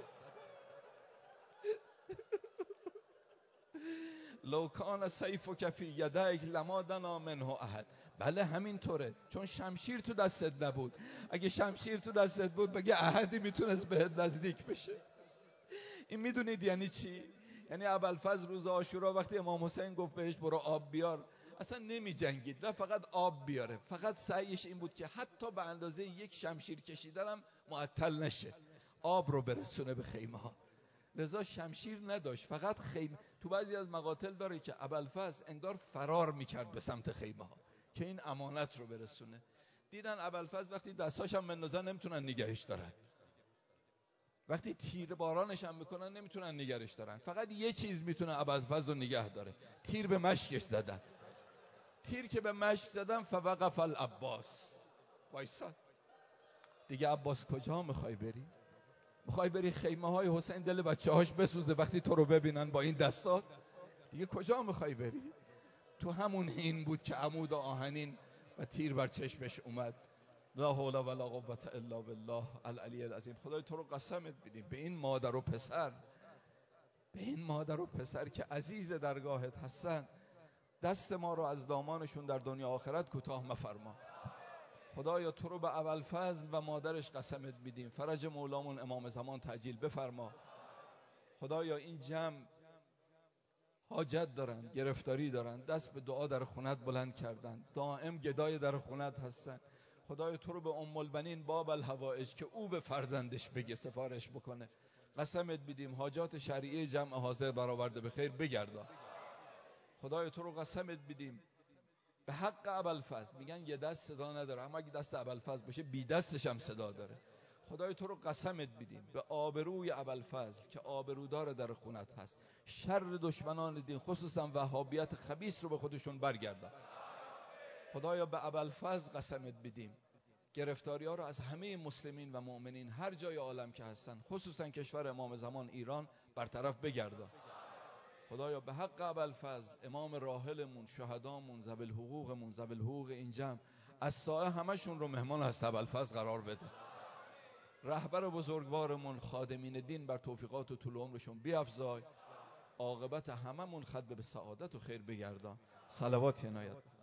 لو کان سیفک فی یدیک لما دنا منه احد. بله همینطوره، چون شمشیر تو دستت نبود. اگه شمشیر تو دستت بود بگه احدی میتونست بهت نزدیک بشه. این میدونید یعنی چی؟ یعنی ابوالفضل روز عاشورا وقتی امام حسین گفت بهش برو آب بیار، اصلا نمی جنگید، رفت فقط آب بیاره. فقط سعیش این بود که حتی به اندازه یک شمشیر کشیدنم معطل نشه، آب رو برسونه به خیمه ها. لذا شمشیر نداشت، فقط خیمه. تو بعضی از مقاتل داره که ابوالفضل انگار فرار میکرد به سمت خیمه ها که این امانت رو برسونه. دیدن ابوالفضل وقتی دستاش هم بندازن نمیتونن نگهش دارن، وقتی تیر بارانش هم میکنن نمیتونن نگهش دارن. فقط یه چیز میتونه ابوالفضل رو نگه داره، تیر به مشکش زدن. تیر که به مشک زدن فوقف العباس، وایساد. دیگه عباس کجا میخوای بری؟ میخوای بری خیمه های حسین دل بچه هاش بسوزه وقتی تو رو ببینن با این دستات؟ دیگه کجا میخوای بری؟ تو همون حین بود که عمود آهنین و تیر بر چشمش اومد. لا حول ولا قوة الا بالله العلی العظیم. خدای تو رو قسمت بدیم به این مادر و پسر، به این مادر و پسر که عزیز درگاهت هستن، دست ما رو از دامانشون در دنیا آخرت کوتاه مفرما. خدایا تو رو به ابوالفضل و مادرش قسمت میدیم، فرج مولامون امام زمان تعجیل بفرما. خدایا این جمع حاجت دارن، گرفتاری دارن، دست به دعا در خونت بلند کردن، دائم گدای در خونت هستن. خدایا تو رو به ام البنین باب الحوائج که او به فرزندش بگه سفارش بکنه قسمت میدیم، حاجات شرعی جمع حاضر برآورده به خیر بگردان. خدایا تو رو قسمت میدیم به حق ابوالفضل. میگن یه دست صدا نداره، اما اگه دست ابوالفضل باشه بی دستش هم صدا داره. خدای تو رو قسمت بدیم به آبروی ابوالفضل که آبرودار در خونت هست، شر دشمنان دین خصوصا وهابیت خبیث رو به خودشون برگردان. خدایا به ابوالفضل قسمت بدیم گرفتاری ها رو از همه مسلمین و مؤمنین هر جای عالم که هستن، خصوصا کشور امام زمان ایران، برطرف بگردان. خدایا به حق ابوالفضل امام راحلمون، شهدامون، ذوی الحقوقمون، ذوی الحقوق این جمع از سایه همشون رو مهمان هست ابوالفضل قرار بده. رهبر بزرگوارمون خادمین دین بر توفیقات و طول عمرشون بیفزای، عاقبت هممون ختم به سعادت و خیر بگردان. صلوات عنایت.